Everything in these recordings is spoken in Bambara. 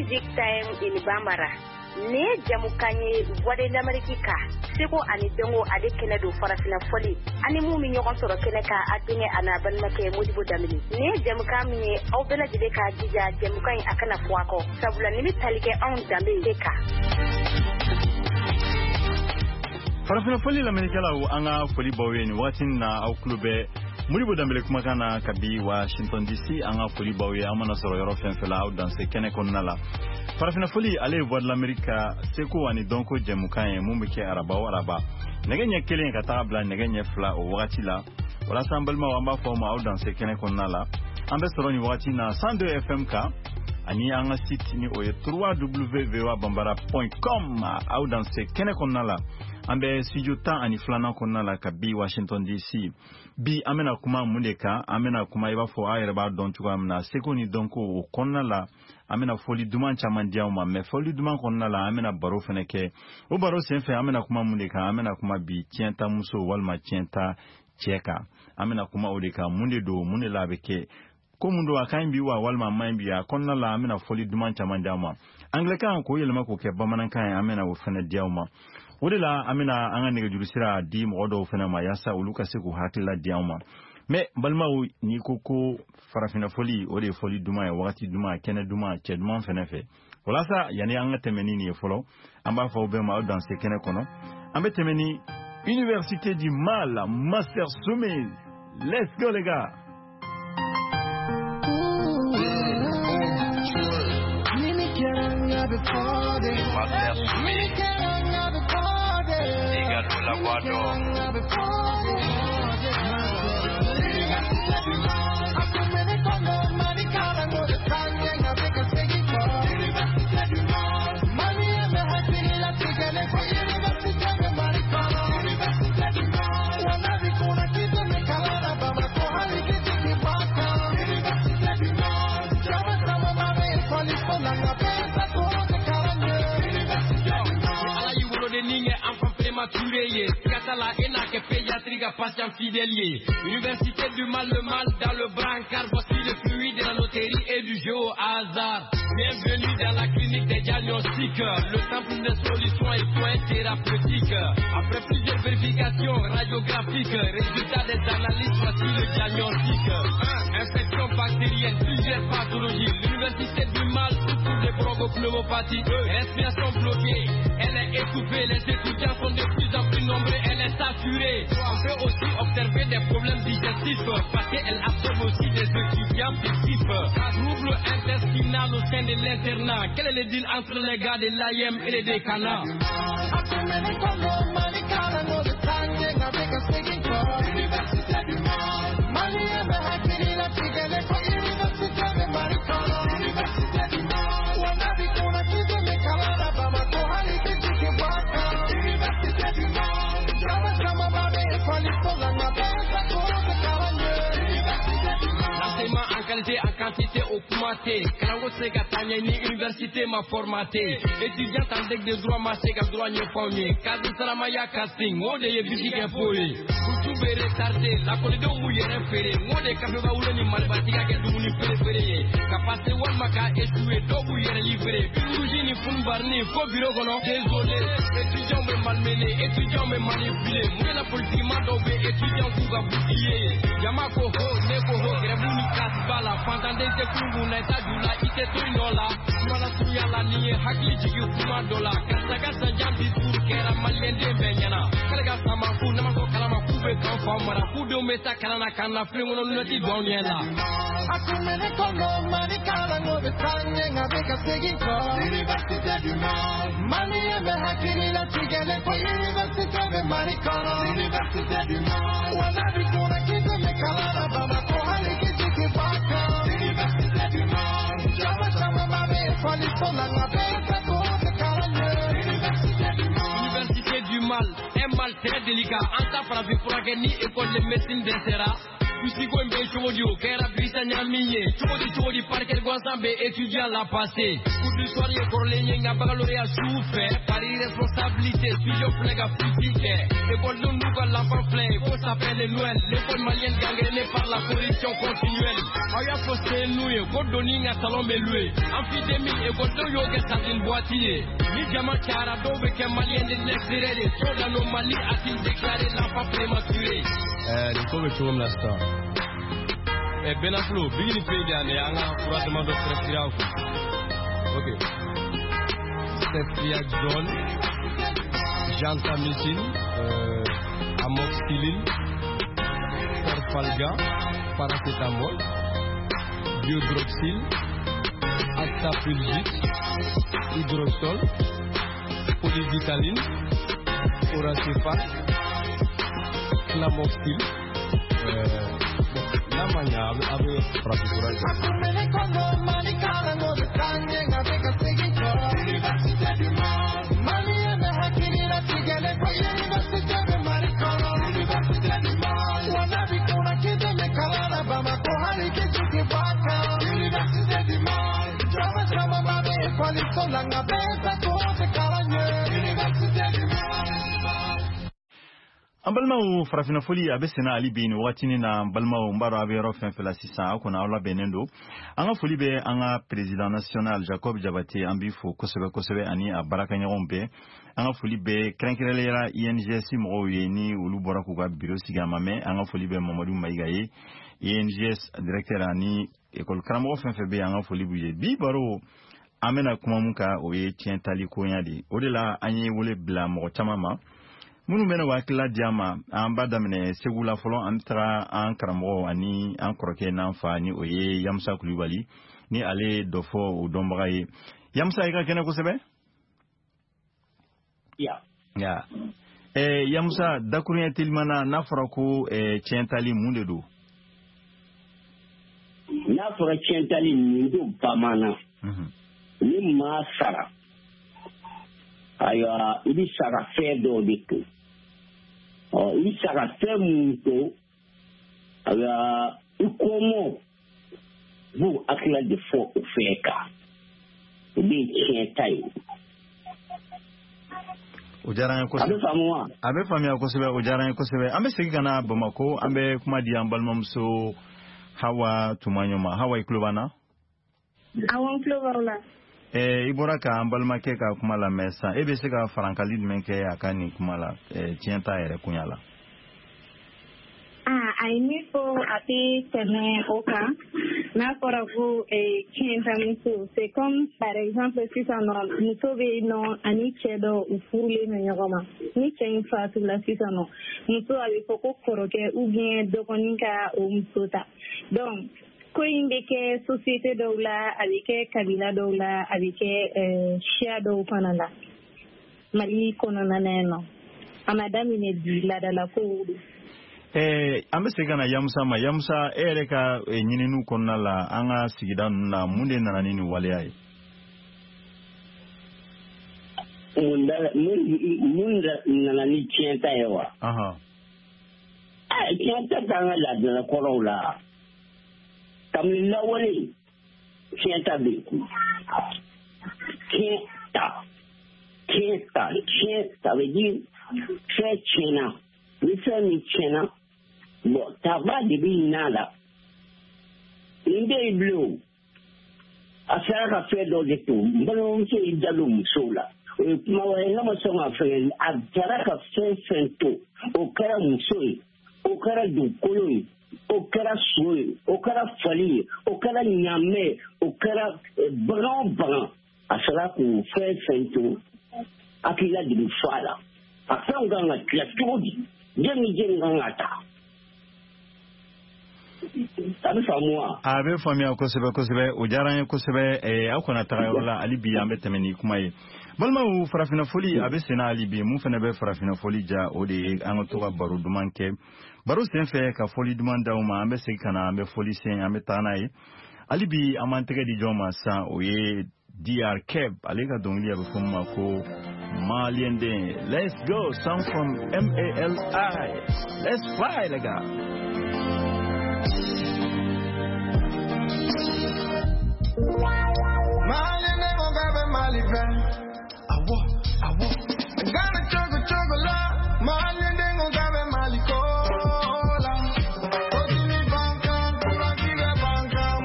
Music Time in Bambara. Ne jamukanye Voix d'Amérique seko ani dongo ade kenedo farafina foli ani mu mi ñogon soro keneka adinge ana banmake Modibo Damini ne jamukami aw bela jide ka jija jamukan akana fuako sabula ni talike on dambe deka farafina foli la menikala u anga foli baweni watin na aw klube Modibo Dambe kuma kana kabi Washington DC anga foli bawe amana soro yoro fenfela aw dans ce kene konnala farafina foli ale Voix de l'Amérique seko ani donko jamukan mumbike araba negenya kelen ka tabla negenya fla o wakati la wala sambalma wamba foma aw dans ce kene konnala ambe soro ni wakati na 102 FM ka ani anga site ni oye www.bambara.com aw dans ce kene konnala ambe studio tan ani flana konnala kabi Washington DC bi amena kuma mundeka amena kuma iba fo ayreba don tuwa amna seko ni donko o konnala amena foli duman chaman diauma me foli duman konnala amena baro feneke o baro senfe amena kuma mundeka amena kuma bi tienta muso walma tienta cheka amena kuma odeka munde do munde labeke ko mundo akan wa walma maimbi ya konnala amena foli duman chaman diauma anglican ko yelma ko ke bamanan kan amena wo fene diauma wodela amina anga nege jurusira di modo fena ma yasa uluka seko hatila diauma me balma ni koko farafina foli ode foli duma ya wakati duma kene duma che duma fena fe wala sa yani anga temeni ni folo amba fa obe ma dans ce kene kono ambe temeni Université du Mal Master Sommet. Let's go les gars. Master Sommet. La voix d'or. Katala ena ke pédiatrique patient fidèlier. Université du mal, le mal dans le brancard. Voici le fluide de la loterie et du jeu au hasard. Bienvenue dans la clinique des diagnostics. Le temple des solutions et soins thérapeutiques. Après plusieurs vérifications radiographiques, résultats des analyses, voici le diagnostic. Infection bactérienne, plusieurs pathologies. L'université du mal souffre des bronchopneumopathies. Respiration bloquée, elle est étouffée. Les étudiants sont de plus en plus nombreux, elle est saturée. On peut aussi observer des problèmes digestifs parce qu'elle absorbe aussi des étudiants festifs. Trouble intestinal au sein de l'internat. Quel est le deal entre les gars de l'AIM et les décanats? Université du mal. En qualité, en quantité augmentée. Karango sega tanya ni université m'a formaté. Étudiant en deck de droit massé ka droit nye pommier. Kadi salama ya casting, ngode ye biki employé. Kutube retardé, la colide ou ye référé. Ngode ka beba ule ni malbatika ke dumuni préféré. Kapase wal maka échoué, dobu ye livré. Bilouji ni funbarni, faux bureau kono. Désolé, étudiant me malmené, étudiant me manipulé. Mouena politiquement dobé, étudiant kouga boutillier. Yamako ho, neko ho, grebuni kasba. Fantande te kungu na tajula ite tuinola mala suya la ni hakli jigi kuma dola kasaga sajambi sur kera malende benyana kalega sama ku na ko kala ma kube kan fa mara ku do meta kala na kana fremu no nati donyela akumene kono mani kala no de tanye ngabe ka segiko Université du mal mani me hakili la tigele ko Université de Maricona Université du mal wana bikuna kitu me kala na baba ko hali kitu kibaka Université du mal chama chama mame fali sola na besa ko karanye Université du mal un mal très délicat anta para vi pour gagner école de médecine d'Ensera. Puisiko mbe chodio kera bisa nyamiye chodi parker gwansambe étudiant la passé pour l'histoire et pour les nga baccalauréat souffert par irresponsabilité sujet flega politique école de nouveau l'enfant plein faut s'appeler Noël l'école malienne gangrénée par la corruption continuelle Aya foste loué, Godoni n'a salon loué. Amphidémie et Godon yoga une boîtier. Ni diamant carado avec un malien de l'extérieur. Sur l'anomalie a-t-il déclaré l'enfant prématuré? Il faut que tu me l'instant. Eh, Benaflo, Bigini Pédiane, et Anna, pour la demande de Frespia. Ok. Stepia John, Jean Tamisin, Amoxicillin, Perfalga, Paracetamol, Biodroxil, Actapulgite, Hydrosol, Polyvitaline, Oracefal, Clamoxil, la mania avec Frappurage. Ambalma farafina foli abesena ali bin watini na balma mbaro abero fenfela sisa akona awla benendo anga foli be anga president national Jacob Jabate ambifo kosebe ani abaraka nyombe anga foli be krenkrelera INGS mo yeni ulu boraku ga biro sigama me anga foli be Mamadou Maigaye INGS directeur ani école karamo fenfebe anga foli buye bi baro amena kuma muka oye tientali ko nyadi odela anyi wole bla mo chamama munu mena wakila diama amba damne segula folo antra an karamo ani an kroke nan fa ni oye Yamsa Kulibali ni ale dofo o dombaye Yamsa ika kene ko sebe ya Yamsa dakunya tilmana nafrako tientali munde do nafra tientali mundu pamana ni masara aya ibi sara fedo diku ibi sara femuto aya ukomo bu akila de fo ufeka ibi chentai ujaranya ko abe famia ko sebe ujaranya ko sebe ambe sigi kana Bamako ambe kuma di ambalmamso hawa tumanyoma hawa iklubana awon klobarla ibora ka ambalma ke ka kuma la mesa ebe se ka farankali menke akani kuma la tienta ere kunyala aini ko ati tene oka na koraku tienta muso c'est comme par exemple si ça nous sauver non ani chedo ufurule no nyogoma ni chen fatu la si ça non muso abi foko koroke ou bien dokoninka o musota donc ko yimɓe ke société dow la aɓe ke kabila dow la aɓe ke chia dow fana la mali kono naneno ama damine di ladala ko wuɗu ambe segana Yamsa ere ka ñininu konna la anga sigida na munde nananini waleyaye munda nanani tienta yewa tienta tanga ladala korow la comme l'awali tienta beku tienta ça veut dire fait chena ni fait ni chena bon taba de binala inde blue affaire à faire dans des tout bon c'est idalum sola ma wena ma so ma fait affaire à faire tout au kara musoi au kara du koloi au kara soui au kara fali au kara nyame au kara blanc à cela qu'on fait tout akila de fala afin on a la tout jemi ngata abe famia kosebe ujaranya kosebe akona tagayola alibi ambe temeni kumaye balma u farafina foli abe sena alibi mu fene be farafina foli ja ode an to ka baro dumanke baro senfe ka foli dumanda uma ambe se kana ambe foli sen ambe tanaye alibi amantege di joma sa oye DR Keb alega dongli abe fumma ko maliende let's go sound from MALI let's fly lega Maliende mo gabe malive awo gana chogola maliende mo gabe malikola odini banka kura kire banka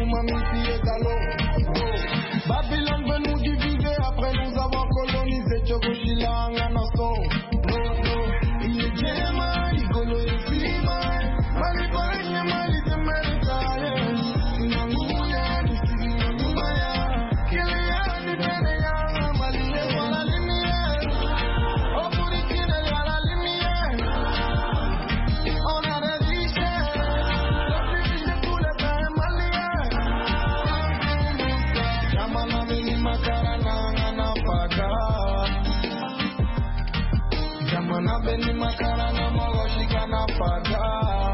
nous mammifie et talons. Babylone veut nous diviser après nous avoir colonisé. Chogoshila en nation. No, il est Jéma, il colo et Sima. Mali Panya, Mali Temerika. Nanguya, Nanguya. Kilia, Nipeneya, Mali Nevala Lumière. Oh, pour les kids, il y a la lumière. On a résisté. Résisté tous les pays maliens. Yamana Veni Makarana, Nanapaga. Yamana Veni Makarana, Mawashika, Napaga.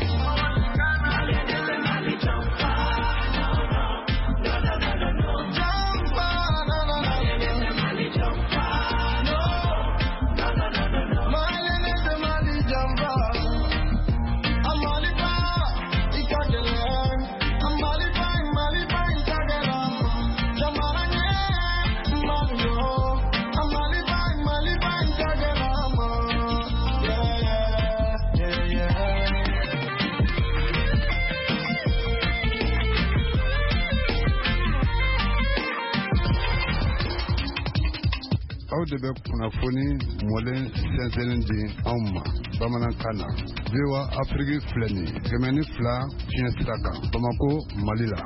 De bɛ kunnafoni mɔlen sɛnsɛnnin di anw ma bamanankan na VOA Afrique filɛ nin 102 fiɲɛ sira kan Bamako Mali la.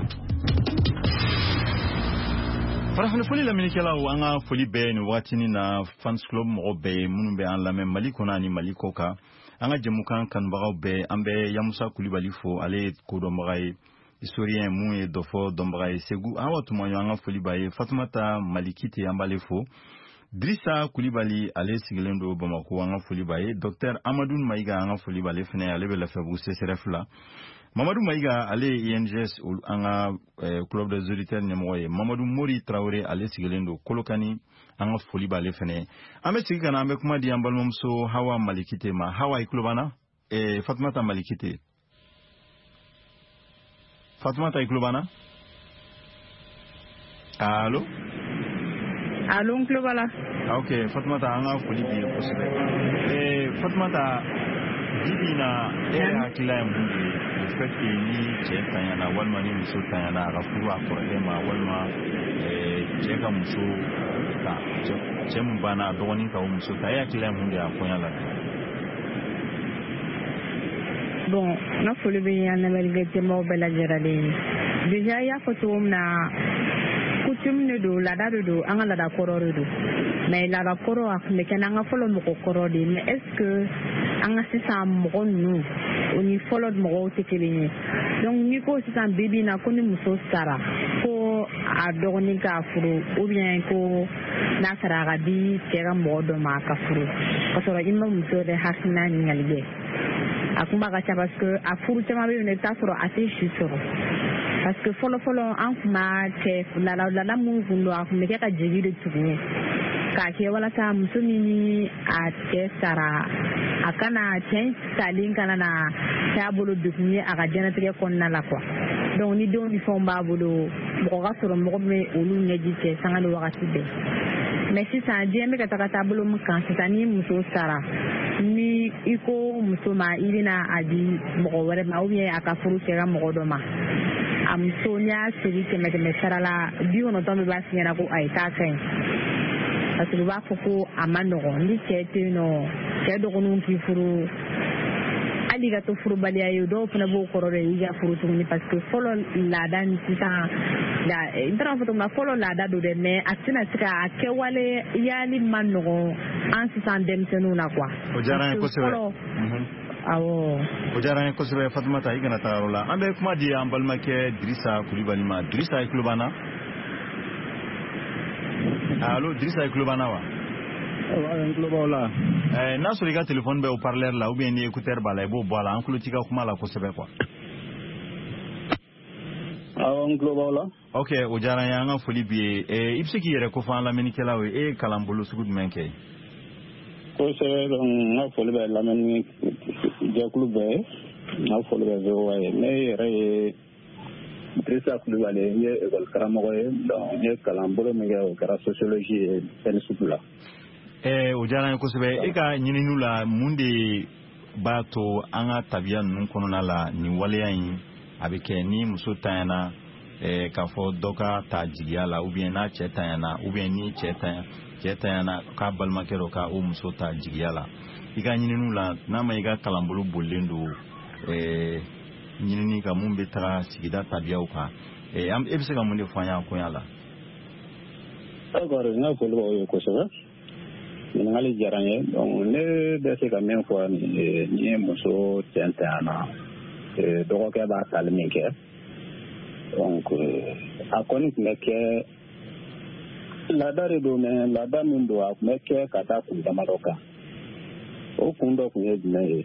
farafin foli lamɛnnikɛlaw an ka foli bɛɛ nin waatinin na fans club mɔgɔ bɛɛ minnu bɛ an lamɛn Mali kɔnɔ ani Mali kɔ kan an ka jɛmukan kanubagaw bɛɛ an bɛ Yamusa Kulibali fo ale ye kodɔnbaga ye historien mun ye dɔ fɔ dɔnbaga ye Segu Awa Tumaɲɔ an ka foli b'a ye Fatumata Malikite an b'ale fo Drissa Kulibali ale sigilen do Bamako an ka foli b'a ye Dr Amadou Maïga an ka foli b'ale fɛnɛ ale bɛ Lafiyabugu CCRF la Mamadou Maïga ale INGS an ka club des auditeurs ɲɛmɔgɔ ye Mamadou Mori Traoré ale sigilen do Kolokani an ka foli b'ale fɛnɛ an bɛ sigi kana an bɛ kuma di an balimamuso Hawa Malikite ma Hawa i tulo b'an na Fatumata Malikite Fatumata i tulo b'an na allo Allo Nklobala. Ok, Fatumata an ka foli b'i ye kosɛbɛ. Fatumata Dibina hakila ye mun ye le fait que ni cɛ tanyana walima ni muso tanyana a ka furu a kɔrɔkɛ ma walima cɛ ka muso ta cɛ mun banna a dɔgɔnin ka o muso ta e hakila ye mun de a kɔɲɔ la. Bon, n ka foli bɛ an lamɛnnikɛjɛmɔgɔw bɛɛ lajɛlen déjà i y'a fɔ cogo min na coutume de do laada de do an ka laada kɔrɔ de do mais laada kɔrɔ a tun bɛ kɛ n'an ka fɔlɔ mɔgɔ kɔrɔ de mais est ce que an ka sisan mɔgɔ ninnu o ni fɔlɔ mɔgɔw tɛ kelen ye donc n'i ko sisan bi bi in na ko ni muso sara ko a dɔgɔnin k'a furu ou bien ko n'a sara a ka di cɛ ka mɔgɔ dɔ ma a ka furu k'a sɔrɔ i ma muso yɛrɛ hakilina ɲininkali kɛ a kuma ka ca parce que a furu caman bɛ yen nɔ i bɛ taa sɔrɔ a tɛ si sɔrɔ parce que fɔlɔ an kun b'a kɛ laada mun kun don a kun bɛ kɛ ka jeli de tugu k'a kɛ walasa muso min ni a cɛ sara a kana cɛ salen kana na k'a bolo degun ye a ka diɲɛlatigɛ kɔnɔna la quoi donc ni denw ni fɛnw b'a bolo mɔgɔ ka sɔrɔ mɔgɔ min bɛ olu ɲɛji cɛ sanga ni wagati bɛɛ mais sisan diɲɛ bɛ ka taga taabolo min kan sisan ni muso sara ni i ko muso ma i bɛna a di mɔgɔ wɛrɛ ma ou bien a ka furu cɛ ka mɔgɔ dɔ ma a muso n'i y'a segi kɛmɛ sara la 90 bɛ b'a f'i ɲɛna ko ayi k'a ka ɲi parce que u b'a fɔ ko a ma nɔgɔn ni cɛ tɛ yen nɔ cɛ dɔgɔninw k'i furu hali ka to furubaliya ye dɔw fana b'o kɔrɔ de i ka furu tuguni parce que fɔlɔ laada ni sisan n taara fɔ cogo min na fɔlɔ laada don dɛ mais a tɛna se ka kɛwale yali ma nɔgɔn an sisan denmisɛnninw na quoi. O diyara n ye kosɛbɛ. Awɔ. O diyara n ye kosɛbɛ Fatumata i kana taa yɔrɔ la an bɛ kuma di an balimakɛ Dirisa Kulibali ma Dirisa i tulo b'an na. Allo Dirisa i tulo b'an na wa. n tulo b'aw la. N'a sɔrɔ i ka téléphone bɛ haut-parleur la ou bien ni écouteur b'a la i b'o bɔ a la an tulo t'i ka kuma la kosɛbɛ quoi. Awɔ n tulo b'aw la. Ok o diyara n ye an ka foli b'i ye i bɛ se k'i yɛrɛ kofɔ an lamɛnnikɛlaw ye e ye kalan bolo sugu jumɛn kɛ. Kosɛbɛ donc n ka foli bɛ lamɛnni jɛkulu bɛɛ ye n ka foli bɛ VOA ye ne yɛrɛ ye Dirisa Kulibali ye n ye école karamɔgɔ ye donc n ye kalan bolo min kɛ o kɛra sociologie ye PNSP la. O diyara n ye kosɛbɛ e ka ɲininiw la mun de b'a to an ka tabiya ninnu kɔnɔna la nin waleya in a bɛ kɛ ni muso tanyana k'a fɔ dɔ ka ta jigiya la ou bien n'a cɛ tanyana ou bien ni cɛ tanyana k'a balimakɛ dɔ ka o muso ta jigiya la i ka ɲininiw la n'a ma i ka kalanbolo bolilen don ɲinini ka mun bɛ taga sigida tabiyaw kan e bɛ se ka mun de fɔ an y'a koɲa la. D'accord, n ka foli b'aw ye kosɛbɛ. Ɲininkali diyara n ye. Donc ne bɛ se ka min fɔ ni ye muso cɛ tanyana dɔgɔkɛ b'a tali min kɛ. Donc a kɔni tun bɛ kɛ laada de don mais laada min don a tun bɛ kɛ ka taa kun damadɔ kan. O kun dɔ tun ye jumɛn ye?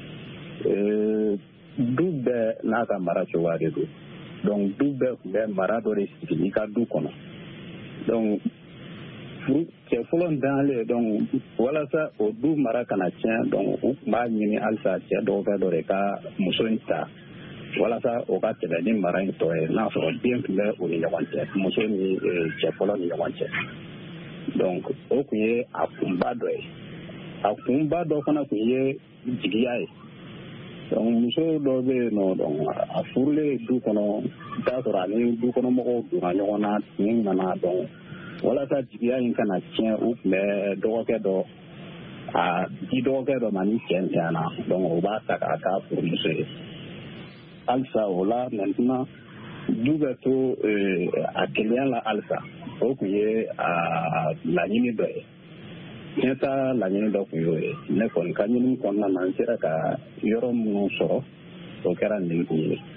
Du bɛɛ n'a ka mara cogoya de don. Donc du bɛɛ tun bɛ mara dɔ de sigi i ka du kɔnɔ. Donc cɛ fɔlɔ dalen donc walasa o du mara kana tiɲɛ donc u tun b'a ɲini halisa cɛ dɔgɔkɛ dɔ de ka muso in ta walasa o ka tɛmɛ ni mara in tɔ ye n'a sɔrɔ den tun bɛ o ni ɲɔgɔn cɛ muso ni cɛ fɔlɔ ni ɲɔgɔn cɛ. Donc o tun ye a kunba dɔ ye. A kunba dɔ fana tun ye jigiya ye. Donc muso dɔ bɛ yen nɔ donc a furulen du kɔnɔ i t'a sɔrɔ ani du kɔnɔ mɔgɔw donna ɲɔgɔn na tin nana donc walasa jigiya in kana tiɲɛ u tun bɛ dɔgɔkɛ dɔ a di dɔgɔkɛ dɔ ma ni cɛ ntanyana donc o b'a ta k'a k'a furumuso ye. Halisa o la maintenant du bɛ to a kelenya la halisa o tun ye a laɲini dɔ ye. Tiɲɛ ta laɲini dɔ tun y'o ye ne kɔni ka ɲinini kɔnɔna na n sera ka yɔrɔ minnu sɔrɔ o kɛra nin kun ye.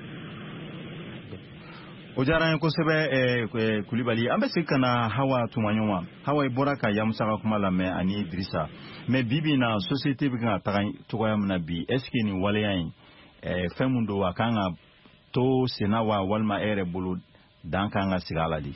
O diyara an ye kosɛbɛ Kulibali. An bɛ segin ka na Hawa Tumaɲɔgɔn. Hawa i bɔra ka Yamusa ka kuma lamɛn ani Dirisa. Mais bi bi in na société bɛ ka taga cogoya min na bi est ce que nin waleya in fɛn min don a kan ka to senna wa walima e yɛrɛ bolo dan kan ka sigi a la de.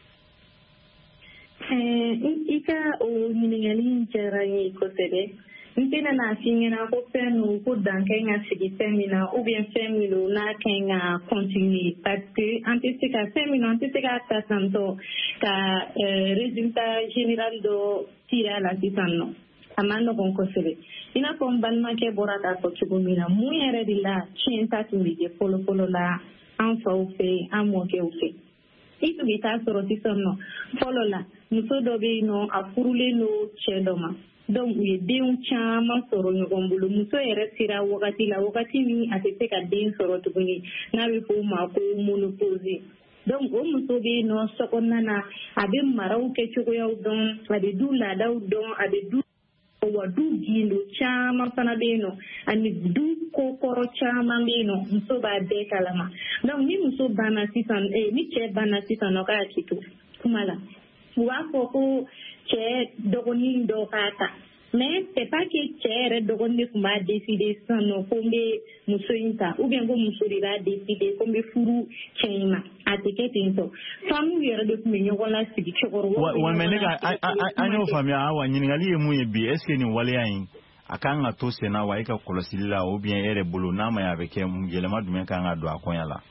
I ka o ɲininkali diyara n ye kosɛbɛ. N tɛna n'a f'i ɲɛna ko fɛn ninnu ko dan kan ka sigi fɛn min na ou bien fɛn min don n'a kan ka continuer parce que an tɛ se ka fɛn min na an tɛ se k'a ta tantɔ ka résultat général dɔ tirer a la sisan nɔ. A ma nɔgɔn kosɛbɛ. I n'a fɔ n balimakɛ bɔra k'a fɔ cogo min na mun yɛrɛ de la tiɲɛ ta tun bɛ kɛ fɔlɔ-fɔlɔ la an faw fɛ an mɔkɛw fɛ. I tun bɛ taa sɔrɔ sisan nɔ fɔlɔ la muso dɔ bɛ yen nɔ a furulen don cɛ dɔ ma. Donc u ye denw caman sɔrɔ ɲɔgɔn bolo muso yɛrɛ sera wagati la wagati min a tɛ se ka den sɔrɔ tuguni n'a bɛ fɔ o ma ko ménopause. Donc o muso bɛ yen nɔ sokɔnɔna na a bɛ maraw kɛcogoyaw dɔn a bɛ du laadaw dɔn a bɛ du wa du gindo caman fana bɛ yen nɔ ani du ko kɔrɔ caman bɛ yen nɔ muso b'a bɛɛ kalama. Donc ni muso banna sisan ni cɛ banna sisan nɔ k'a hakili to kuma la u b'a fɔ ko cɛ dɔgɔnin dɔ k'a ta mais c'est pas que cɛ yɛrɛ dɔgɔnin de tun b'a décider sisan nɔ ko n bɛ muso in ta ou bien ko muso de b'a décider ko n bɛ furu cɛ in ma a tɛ kɛ ten tɔ famille yɛrɛ de tun bɛ ɲɔgɔn lasigi cɛkɔrɔbaw. Wa mais ne ka an y'o faamuya Awa ɲininkali ye mun ye bi est ce que nin waleya in a kan ka to senna wa e ka kɔlɔsili la ou bien e yɛrɛ bolo n'a ma ye a bɛ kɛ yɛlɛma jumɛn kan ka don a kɔɲɔ la.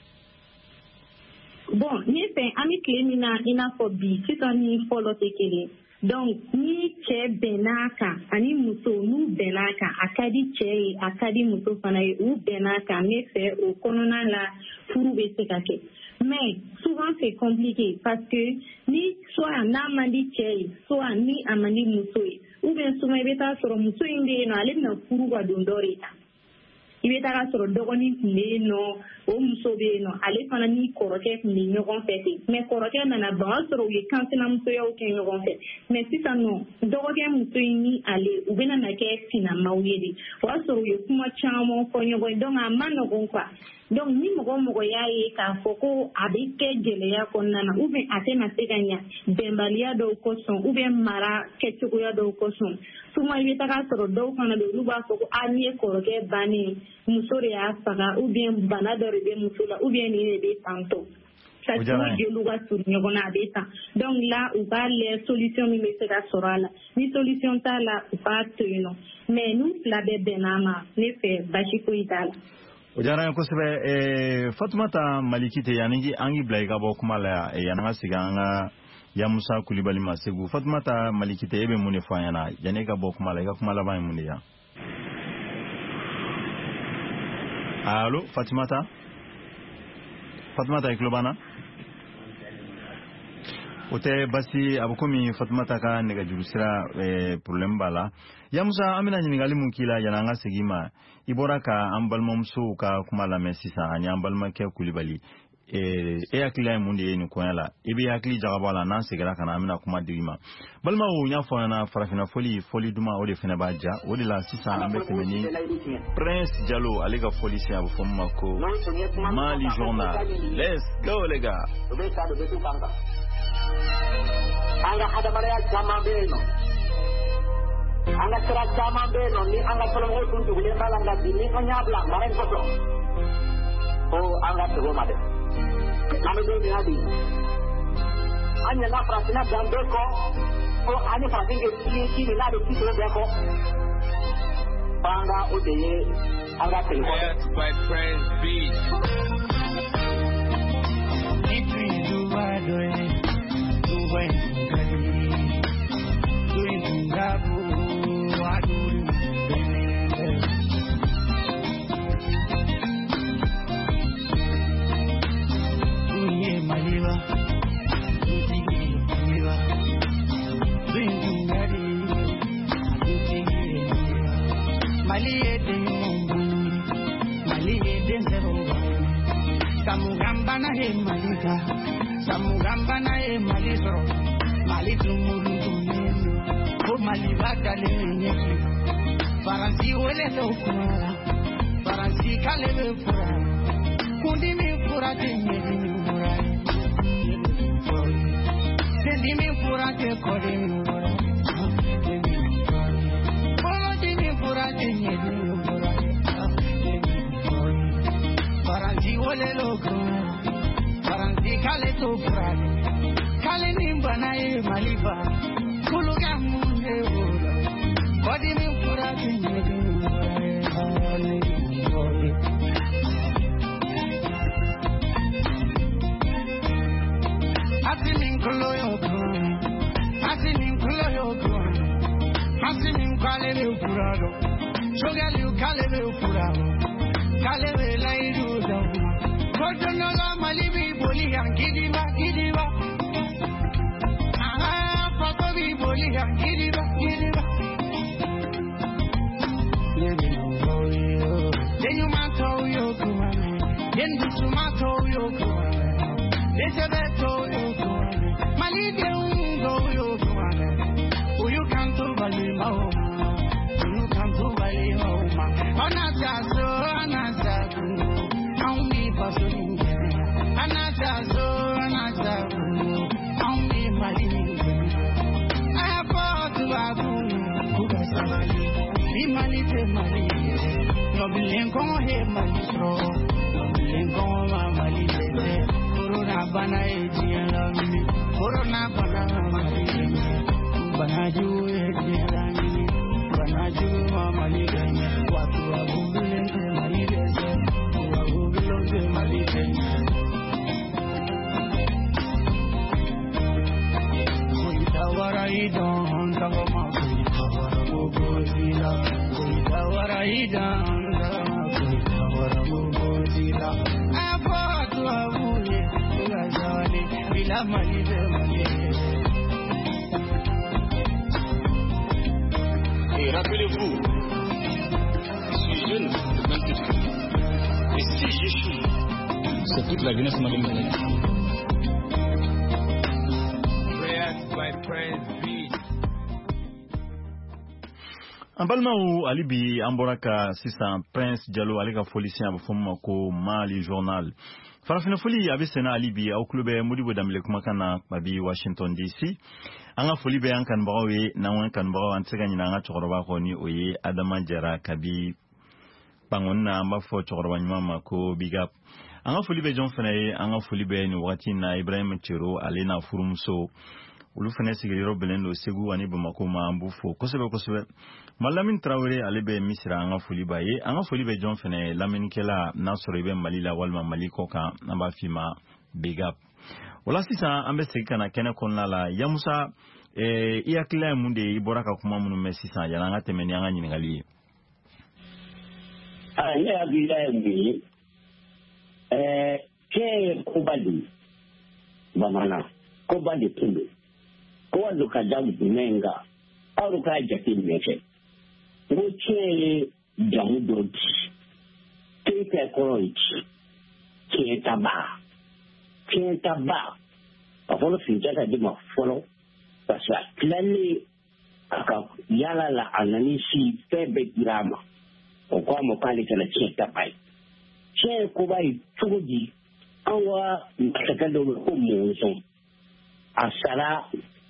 Bon ne fɛ an bɛ tile min na i n'a fɔ bi sisan ni fɔlɔ tɛ kelen. Donc ni cɛ bɛnn'a kan ani muso n'u bɛnn'a kan a ka di cɛ ye a ka di muso fana ye u bɛnn'a kan ne fɛ o kɔnɔna la furu bɛ se ka kɛ mais souvent c'est compliqué parce que ni soit n'a man di cɛ ye soit ni a man di muso ye ou bien souvent i bɛ taa sɔrɔ muso in bɛ yen nɔ ale bɛna furu ka don dɔ de ta i bɛ taa sɔrɔ dɔgɔnin tun bɛ yen nɔ o muso bɛ yen nɔ ale fana ni kɔrɔkɛ tun bɛ ɲɔgɔn fɛ ten mais kɔrɔkɛ nana ban o y'a sɔrɔ u ye kansinamusoyaw kɛ ɲɔgɔn fɛ mais sisan nɔ dɔgɔkɛ muso in ni ale u bɛna na kɛ finamaw ye de o y'a sɔrɔ u ye kuma caman fɔ ɲɔgɔn ye donc a ma nɔgɔn quoi. Donc ni mɔgɔ mɔgɔ y'a ye k'a fɔ ko a bɛ kɛ gɛlɛya kɔnɔna na ou bien a tɛna se ka ɲɛ bɛnbaliya dɔw kosɔn ou bien mara kɛcogoya dɔw kosɔn souvent i bɛ taga sɔrɔ dɔw fana bɛ olu b'a fɔ ko ni ye kɔrɔkɛ bannen muso de y'a faga ou bien bana dɔ de bɛ muso la ou bien nin de bɛ tantɔ. Ça se jeliw ka surun ɲɔgɔn na a bɛ tan donc là u b'a lajɛ solution min bɛ se ka sɔrɔ a la ni solution t'a la u b'a to yen nɔ mais n'u fila bɛɛ bɛnn'a ma ne fɛ basi foyi t'a la. O diyara n ye kosɛbɛ Fatumata Malikite yani an k'i bila i ka bɔ kuma la yani an ka segin an ka Yamusa Kulibali ma Segu. Fatumata Malikite e bɛ mun de fɔ an ɲɛna yani i ka bɔ kuma la i ka kuma laban ye mun de ye. Allo Fatumata i tulo b'an na? Ote basi abukomi Fatumata ka nega sira problem bala Yamusa amina nyingali munkila yananga segima ibora ka ambalmomso ka kuma la mesisa hani ambalma ke kulibali akila mundi ni koyala ibi akili jagabala nan segara kana amina kuma dirima balma wo nya fona na farafina foli duma o de fena baja o de la sisa ambe temeni Prince Diallo alega foli se abu fomma ko Mali Journal. Let's go les gars. Anga ada Maria sama beno. Anga serah sama beno ni anga pelongo untuk boleh kalang lagi ni hanya belang main kosong. Oh anga terus ada. Kami dulu hadi. Anya na prasina dan beko. Oh anya prasinge kini na de kito beko. Anga udeye anga terus. Yes, by Prince Beat. Itu doe. When doing Gabu, I do Maliva, Samugambana he Malika, Samugambana he Malisro, Malitumuru, O Malivaka Lene, Faransi Wele Lokura, Faransi Kaleve Fura, Kundimi Fura Tenura, Sendimi Fura Tekodimura, Folodimi Fura Tenura, Faransi Wele Lokura, Faransi Kale Tofura, Kale Nimbana e Maliva, Kulugamu Neura, Kodimi Fura Tenura, Asimin kalebe furado, chogali kalebe furado, kalebe laidu dama. Kodono la malibi boli gidiba gidiba. Ah, papa bi boli gidiba gidiba. Then you mato yo kumane, then you mato yo kumane, then you mato yo kumane, malide ungo yo kumane. Oh, you can't do balima, you can't do balima. Anazazo, anazazo, aumi pasolinge. Anazazo, anazazo, aumi malinge. Airport babu, kubasamali, bimalite mali. Nobilengo he malisro, nobilengo malite. Corona bana ejialami, corona bana malite. Banaju ejialami, banaju malite. Watu wa bumbilenge malite, wa bumbilenge malite. Kuitawara idon kama kuitawara mugozila, kuitawara idon. Et rappelez-vous, je suis jeune de 28 ans. Et si j'échoue, c'est toute la jeunesse malienne. Ambalma ou alibi amboraka sisa Prince Diallo alega folicien abufoma ko Mali Journal. Farafina foli abisena alibi au klube mudibo damle kumakana babi Washington DC. Anga foli be ankan bawe na wankan bawa antega nyina nga chokoroba ko ni oye Adama Jara kabi pangonna mafo chokoroba nyama ko big up. Anga foli be John Fenaye anga foli be ni wati na Ibrahim Chiro alena furumso. Ulu fene sigiriro belendo segu wani bamako ma ambufo kosebe Malamin Traoré alebe misira anga foli be John fene lamin kela nasoro ibe malila walma maliko ka namba fima big up. Wala sisa ambe segikana kene konna la Yamusa iyakila munde iboraka kuma munu mesisa yananga temeni anga nyingali. Ne abila mbi ke kubali bamana koba de tundu ko wando ka damu nenga auru ka jati mefe ngo che jamu doti te koroichi che taba afolo finjata de ma folo parce que l'année aka yala la ananisi febe grama o kwa mo pale kala che tabai che ko bai tugi awa matakalo ko monzo asara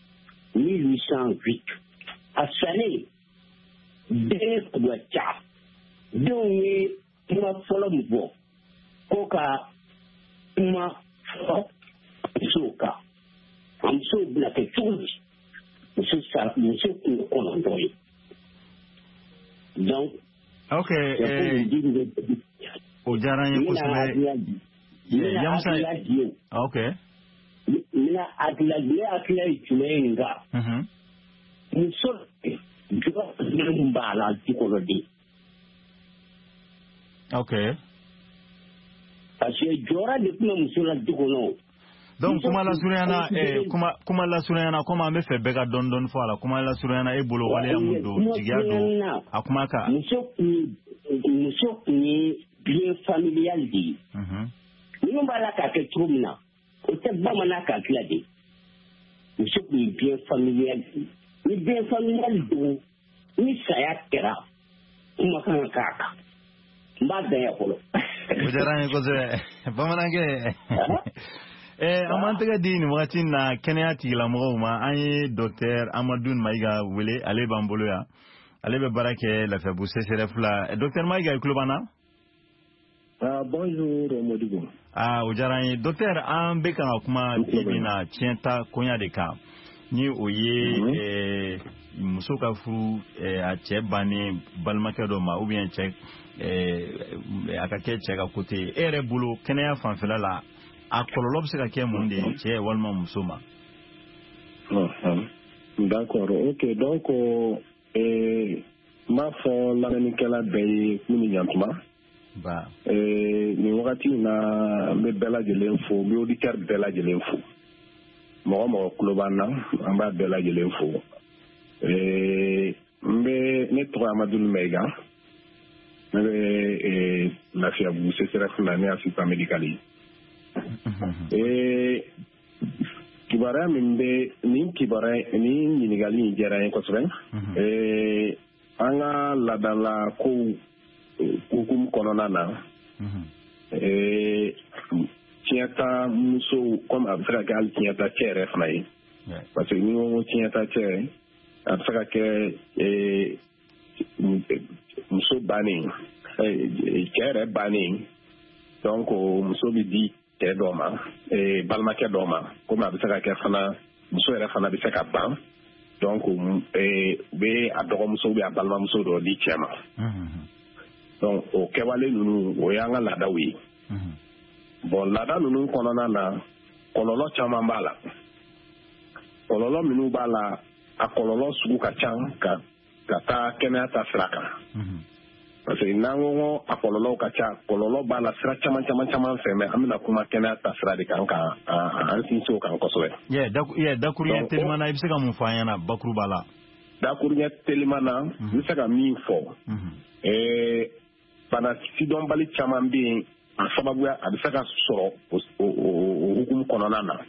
1808 asale de ko cha donye ma folo mbo ko ka ma soka amso bla ke tugi monsieur donc okay o jaranye ko yamsa okay mina akila chumenga muso jo mbala tikolodi okay parce que jora de kuma muso la tikono donc kuma la suryana kuma la suryana comme ambe fe bega don fala kuma la suryana e bolo wale amudo jigiado akuma ka muso ni bien familial di ni mbala ka ke trumna o te bamana ka klade muso ni bien familial do ni saya kera kuma kan kaka mbada ya polo ujaranye ko ze bamana ke amantega dini wakati na keneyati la moma anye docteur Amadou Maiga wele ale bambolo ya ale be barake la fe bousse seref la docteur Maiga iklubana bonjour Modibo ujaranye docteur ambe kana kuma ibina tienta konya de ka ni oye musoka furu a che bani balmake do ma ou bien che akake che ka côté ere bulu keneya fanfela la a kololo se ka ke mun de che walma musoma d'accord ok donc ma fo la menikela be kuni yantuma ba ni wakati na be bela jelen fo bi auditeur bela jelen fo mo klobana amba bela jelen fo mbe ne to Amadou Mega mbe la fia bu se sera fulani assistant médical kibara mbe ni kibara ni nigali jara en ko soben anga la dala ko kum konona na tiata muso comme abstra gal tiata chere fnai parce que ni on tiata chere abstra ke muso bani chere bani donc muso bi di te doma balma ke doma comme abstra ke fana muso era fana bi se ka ban donc be adogo muso bi balma muso do di chema donc o kewale nunu o yanga lada wi bon lada nunu konona na kololo chama mbala kololo minu bala a kololo sugu ka chan ka ta kena ta fraka parce que nango a kololo ka cha kololo bala sra chama feme amina kuma kena ta sra de kan ka an sinso kan kosowe dakuriya telimana ibseka mun fanyana bakru bala dakuriya telimana ibseka min fo bana sidon bali chama bi a sababu a bɛ se ka sɔrɔ o hukumu kɔnɔna na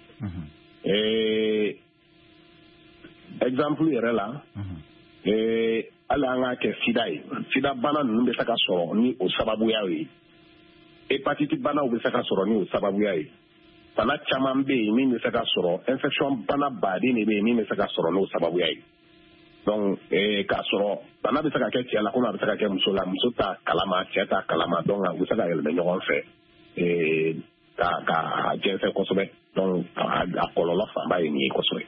exemple yɛrɛ la hali an k'a kɛ sida ye sida bana ninnu bɛ se ka sɔrɔ ni o sababuya ye hépatite banaw bɛ se ka sɔrɔ ni o sababuya ye bana caman bɛ yen min bɛ se ka sɔrɔ infection bana baden de bɛ yen min bɛ se ka sɔrɔ n'o sababuya ye donc k'a sɔrɔ bana bɛ se ka kɛ cɛ la komi a bɛ se ka kɛ muso la muso ta kalama cɛ ta kalama donc a bɛ se ka yɛlɛma ɲɔgɔn fɛ ka jɛnsɛn kosɛbɛ donc a kɔlɔlɔ fanba ye nin ye kosɛbɛ.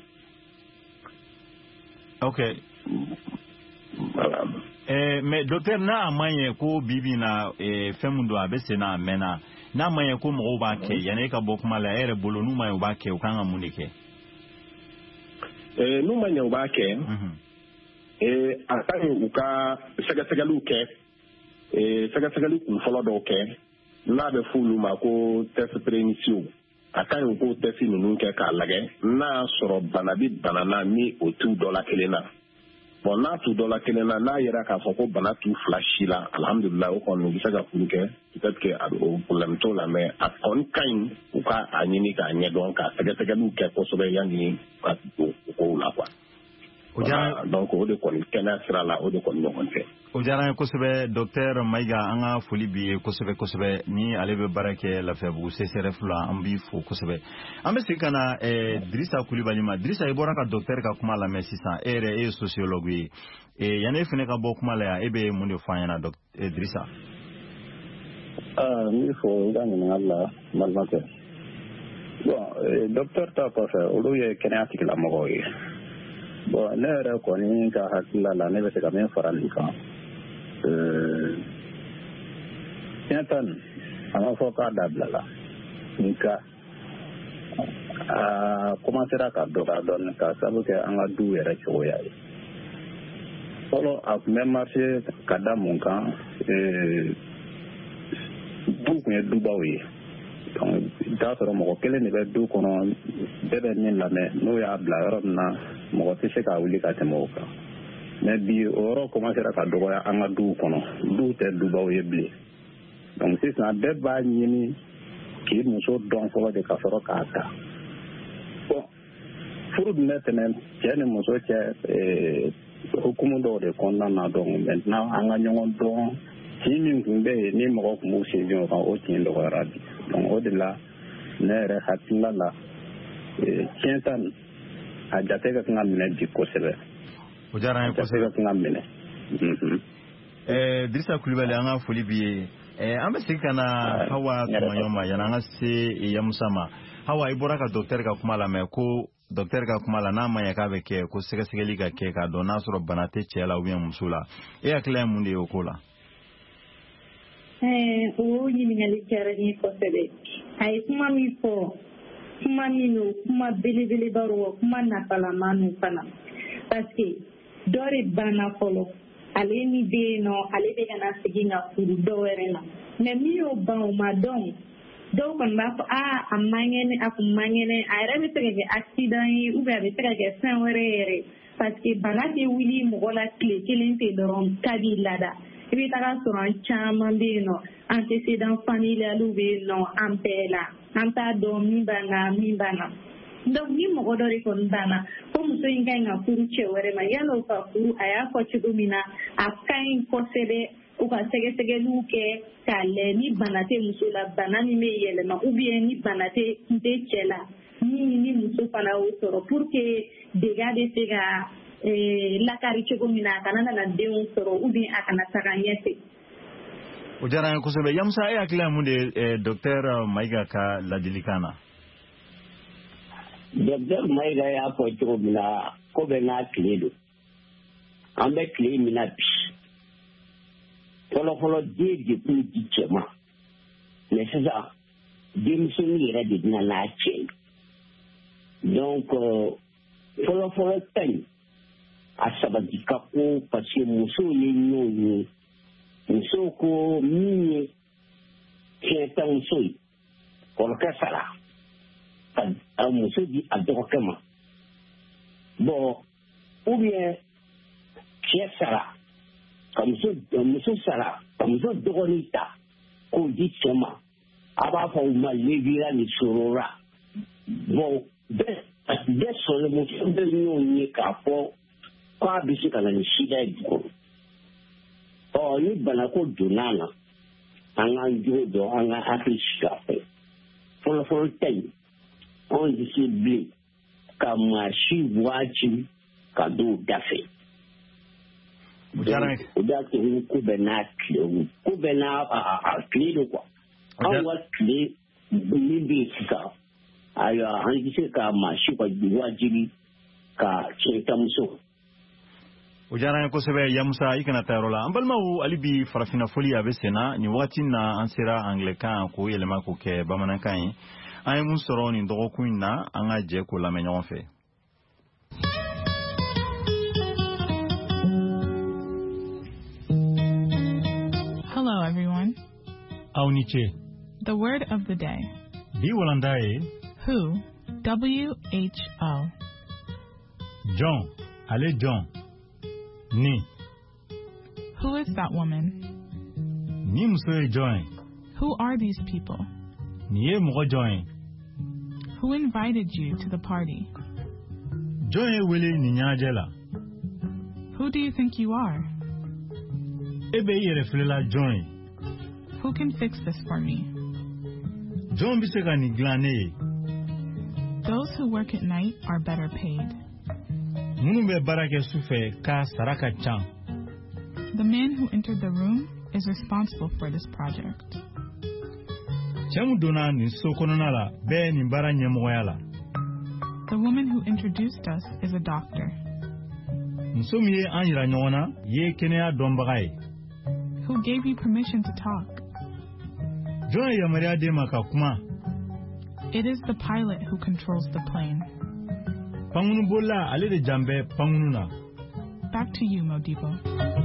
ok voilà. mais docteur n'a ma ɲɛ ko bibi na fɛn min don a bɛ sen na a mɛnna n'a ma ɲɛ ko mɔgɔw b'a kɛ yanni e ka bɔ kuma la e yɛrɛ bolo n'u ma ɲɛ u b'a kɛ u kan ka mun de kɛ. n'u ma ɲɛ u b'a kɛ. a ka ɲi u ka sɛgɛsɛgɛliw kɛ sɛgɛsɛgɛli kun fɔlɔ dɔw kɛ n'a bɛ f'olu ma ko test préinitiaux a ka ɲi k'o tɛsi ninnu kɛ k'a lagɛ n'a sɔrɔ bana bi bana na ni o t'u dɔ la kelen na bon n'a t'u dɔ la kelen na n'a yɛrɛ k'a fɔ ko bana t'u fila si la alhamdulillah o kɔni u bɛ se ka furu kɛ peut-être que o problème t'o la mais a kɔni ka ɲi u ka a ɲini k'a ɲɛdɔn ka sɛgɛsɛgɛliw kɛ kosɛbɛ yanni ka o kow la quoi. Donc o de kɔni kɛnɛya sira la o de kɔni ɲɔgɔn tɛ. O diyara n ye kosɛbɛ Dr Mayiga an ka foli b'i ye kosɛbɛ kosɛbɛ ni ale bɛ baara kɛ Lafiyabugu CCRF la an b'i fo kosɛbɛ. An bɛ segin ka na Dirisa Kulibali ma. Dirisa i bɔra ka docteur ka kuma lamɛn sisan e yɛrɛ e ye sociologue ye yanni e fana ka bɔ kuma la yan e bɛ mun de fɔ an ɲɛna Dirisa. N b'i fo i ka ɲininkali la n balimakɛ. Bon docteur ta kɔfɛ olu ye kɛnɛya tigilamɔgɔw ye. Bon ne yɛrɛ kɔni ka hakilila la ne bɛ se ka min fara nin kan. Tiɲɛ ta nin a ma fɔ k'a dabila la nka a commencera ka dɔgɔya dɔɔnin ka sabu kɛ an ka du yɛrɛ cogoya ye. Fɔlɔ a tun bɛ marché ka da mun kan du tun ye dubaw ye. Donc i t'a sɔrɔ mɔgɔ kelen de bɛ du kɔnɔ bɛɛ bɛ min lamɛn n'o y'a bila yɔrɔ min na mɔgɔ tɛ se k'a wuli ka tɛmɛ o kan. Mais bi o yɔrɔ commencera ka dɔgɔya an ka duw kɔnɔ duw tɛ dubaw ye bilen. Donc sisan bɛɛ b'a ɲini k'i muso dɔn fɔlɔ de ka sɔrɔ k'a ta. Bon furu dun bɛ tɛmɛ cɛ ni muso cɛ hukumu dɔw de kɔnɔna na donc maintenant an ka ɲɔgɔn dɔn tin min tun bɛ yen ni mɔgɔ tun b'u sinsin o kan o tin dɔgɔyara bi. Donc o de la ne yɛrɛ hakilila la tiɲɛ ta nin a jate ka kan ka minɛ bi kosɛbɛ. O diyara an ye kosɛbɛ. A jate ka kan ka minɛ. Dirisa Kulibali an ka foli b'i ye. An bɛ segin ka na Hawa Tumaɲɔn ma yanni an ka se Yamusa ma. Hawa i bɔra ka docteur ka kuma lamɛn ko docteur ka kuma la n'a ma ɲɛ k'a bɛ kɛ ko sɛgɛsɛgɛli ka kɛ k'a dɔn n'a sɔrɔ bana tɛ cɛ la ou bien muso la. E hakilila ye mun de ye o ko la? O ɲininkali diyara n ye kosɛbɛ. A ye kuma min fɔ kuma min don kuma belebeleba don kuma nafalama don fana parce que dɔ de banna fɔlɔ ale ni bɛ yen nɔ ale bɛ ka na segin ka furu dɔ wɛrɛ la mais min y'o ban o ma dɔn dɔw kɔni b'a fɔ a man kɛnɛ a kun man kɛnɛ a yɛrɛ bɛ se ka kɛ accident ye ou bien a bɛ se ka kɛ fɛn wɛrɛ yɛrɛ parce que bana tɛ wuli mɔgɔ la tile kelen tɛ dɔrɔn k'a b'i lada. I bɛ taga sɔrɔ an caman bɛ yen nɔ antécédents familiales bɛ yen nɔ an bɛɛ la an t'a dɔn min b'an na min b'an na donc ni mɔgɔ dɔ de kɔni banna ko muso in ka ɲi ka furu cɛ wɛrɛ ma yan'o ka furu a y'a fɔ cogo min na a ka ɲi kosɛbɛ u ka sɛgɛsɛgɛliw kɛ k'a lajɛ ni bana tɛ muso la bana min bɛ yɛlɛma ou bien ni bana tɛ cɛ la ni muso fana y'o sɔrɔ pour que dégâts bɛ se ka lakari cogo min na a kana nana denw sɔrɔ ou bien a kana taga ɲɛfɛ. O diyara n ye kosɛbɛ. Yamusa e hakilila mun de docteur Mayiga ka ladilikan na? Docteur Mayiga y'a fɔ cogo min na ko bɛɛ n'a tile don. An bɛ tile min na bi fɔlɔfɔlɔ den de tun di cɛ ma mais sisan denmisɛnnin yɛrɛ de bɛna n'a cɛ ye donc fɔlɔfɔlɔ ta in a sabati ka ko parce que musow ye ɲɔgɔn ye musow ko min ye tiɲɛ ta muso ye kɔrɔkɛ sara ka muso di a dɔgɔkɛ ma bon ou bien cɛ sara ka muso sara ka muso dɔgɔnin ta k'o di cɛ ma a b'a fɔ u ma levira ni sorora bon bɛɛ sɔrɔ muso bɛ ɲɔgɔn ye k'a fɔ k'a bɛ se ka na ni sida ye du kɔnɔ ni banako donna na an k'an jogo dɔn an ka hakili sigi a fɛ fɔlɔfɔlɔ ta in anw tɛ se bilen ka maa si waati ka don da fɛ o da to ko bɛɛ n'a tile ko bɛɛ n'a tile don quoi anw ka tile min bɛ yen sisan ayiwa an tɛ se ka maa si ka wajibi ka cɛ ta muso. O diyara n ye kosɛbɛ Yamusa i kana taa yɔrɔ la an balimaw hali bi farafinna foli a bɛ sen na nin wagati na an sera anglɛkan k'o yɛlɛma k'o kɛ bamanankan ye an ye mun sɔrɔ nin dɔgɔkun in na an ka jɛ k'o lamɛn ɲɔgɔn fɛ. Hello everyone. Aw ni ce. The word of the day. Bi walanda ye Who? W-H-O. John. Ale John. Ni. Who is that woman? Ni muso John. Who are these people? Ni ye mogo John. Who invited you to the party? John wele ni nyajela. Who do you think you are? Ebe yere flela John. Who can fix this for me? John bisega ni glane. Those who work at night are better paid. Munumbe barake sufe ka saraka chang. The man who entered the room is responsible for this project. Chemu dona ni sokononala be ni bara nyemoyala. The woman who introduced us is a doctor. Nsomiye anyira nyona ye kenea dombagai. Who gave you permission to talk? John ya Maria de makakuma. It is the pilot who controls the plane. Pangunu bola ale de jambe pangununa. Back to you, Modibo.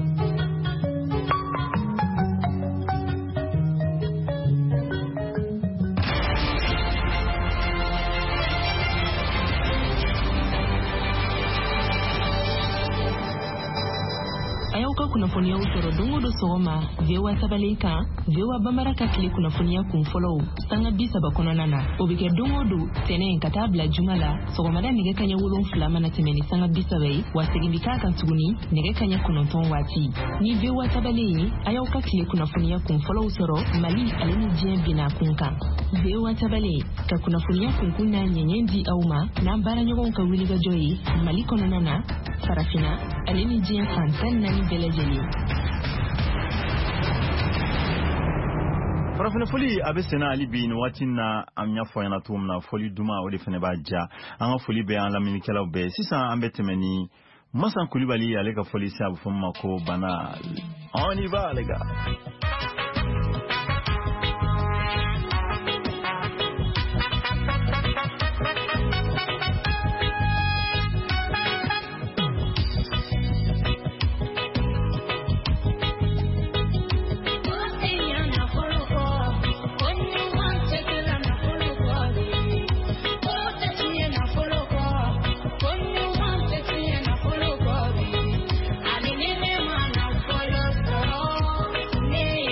Kunafonia usoro dungu do soma vewa sabaleka vewa bamaraka kile kunafonia kumfollow sanga bisa bakononana obike dungu do tene katabla jumala sogomada nige kanya wulun flama na temeni sanga bisa bai wasegindika kan tuguni nige kanya kunonton wati ni vewa sabale ayauka kile kunafonia kumfollow usoro mali aleni jien bina kunka vewa sabale ka kunafonia kunkuna nyenyendi auma na mbara nyogon ka wiliga joyi mali kononana farafina aleni jien fantan nani beleje. Farafina foli abe sena ali bi ni wati na amnya foyana tum na foli duma o de fene ba ja anga foli be an la minikela be sisan ambe temeni Masan Coulibaly ale ka foli si abu fama ko bana on y va les gars. Follow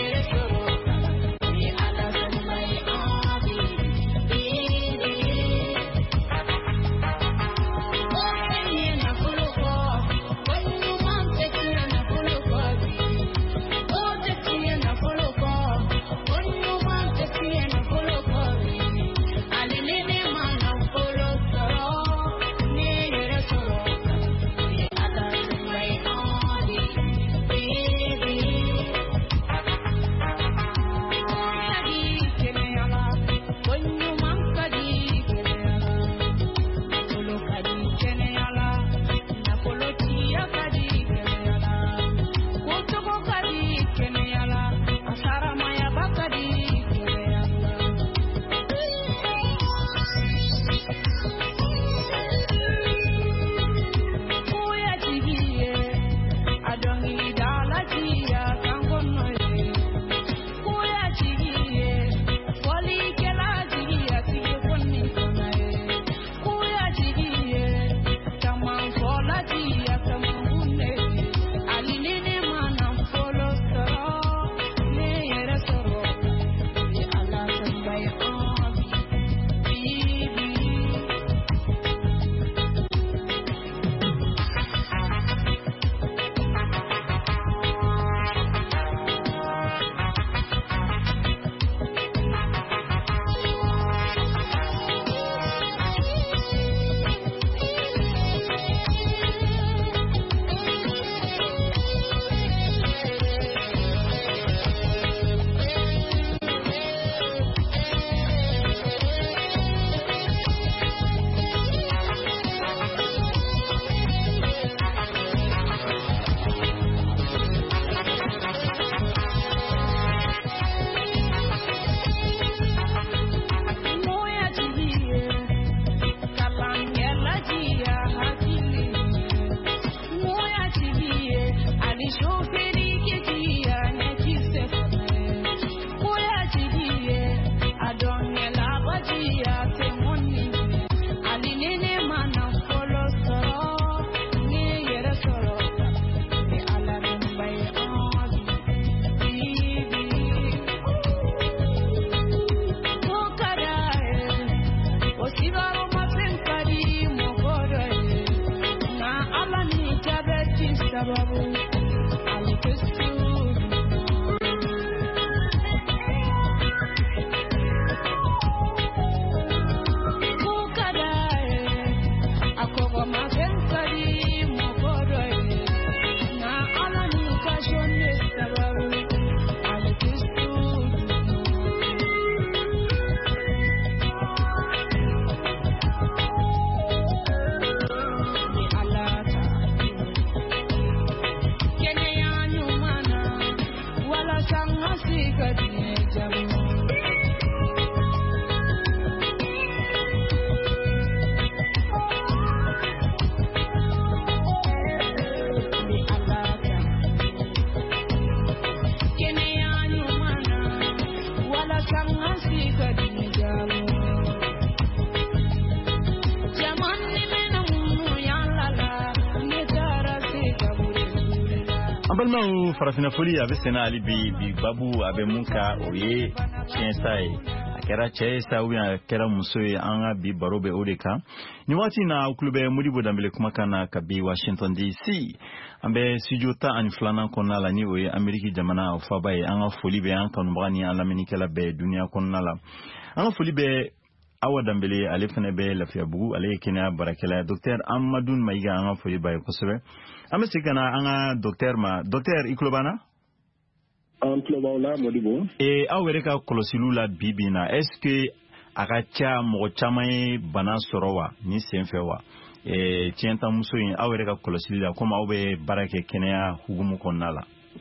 Balmaw farafina foli abe sena ali bi babu abe munka oye chiensai akera chesa uya akera musoye anga bi barobe odeka ni wati na uklube Modibo Dambele kumakana kabi Washington DC ambe sijota ani flana konna la ni oye Ameriki jamana ofabaye anga foli be an kanubani alaminikela be dunia konna la anga foli be Awa Dambele ale fene be lafiya bugu ale kenya barakela Dr. Amadou Maiga anga foli baye kosebe ame sikana anga Dr. Iklobana Iklobana Modibo awere ka kolosilu la bibina est-ce que akacha mo chamaye bana sorowa ni senfe wa tienta muso yin awere ka kolosilu la koma obe barake kenya hugumu konnala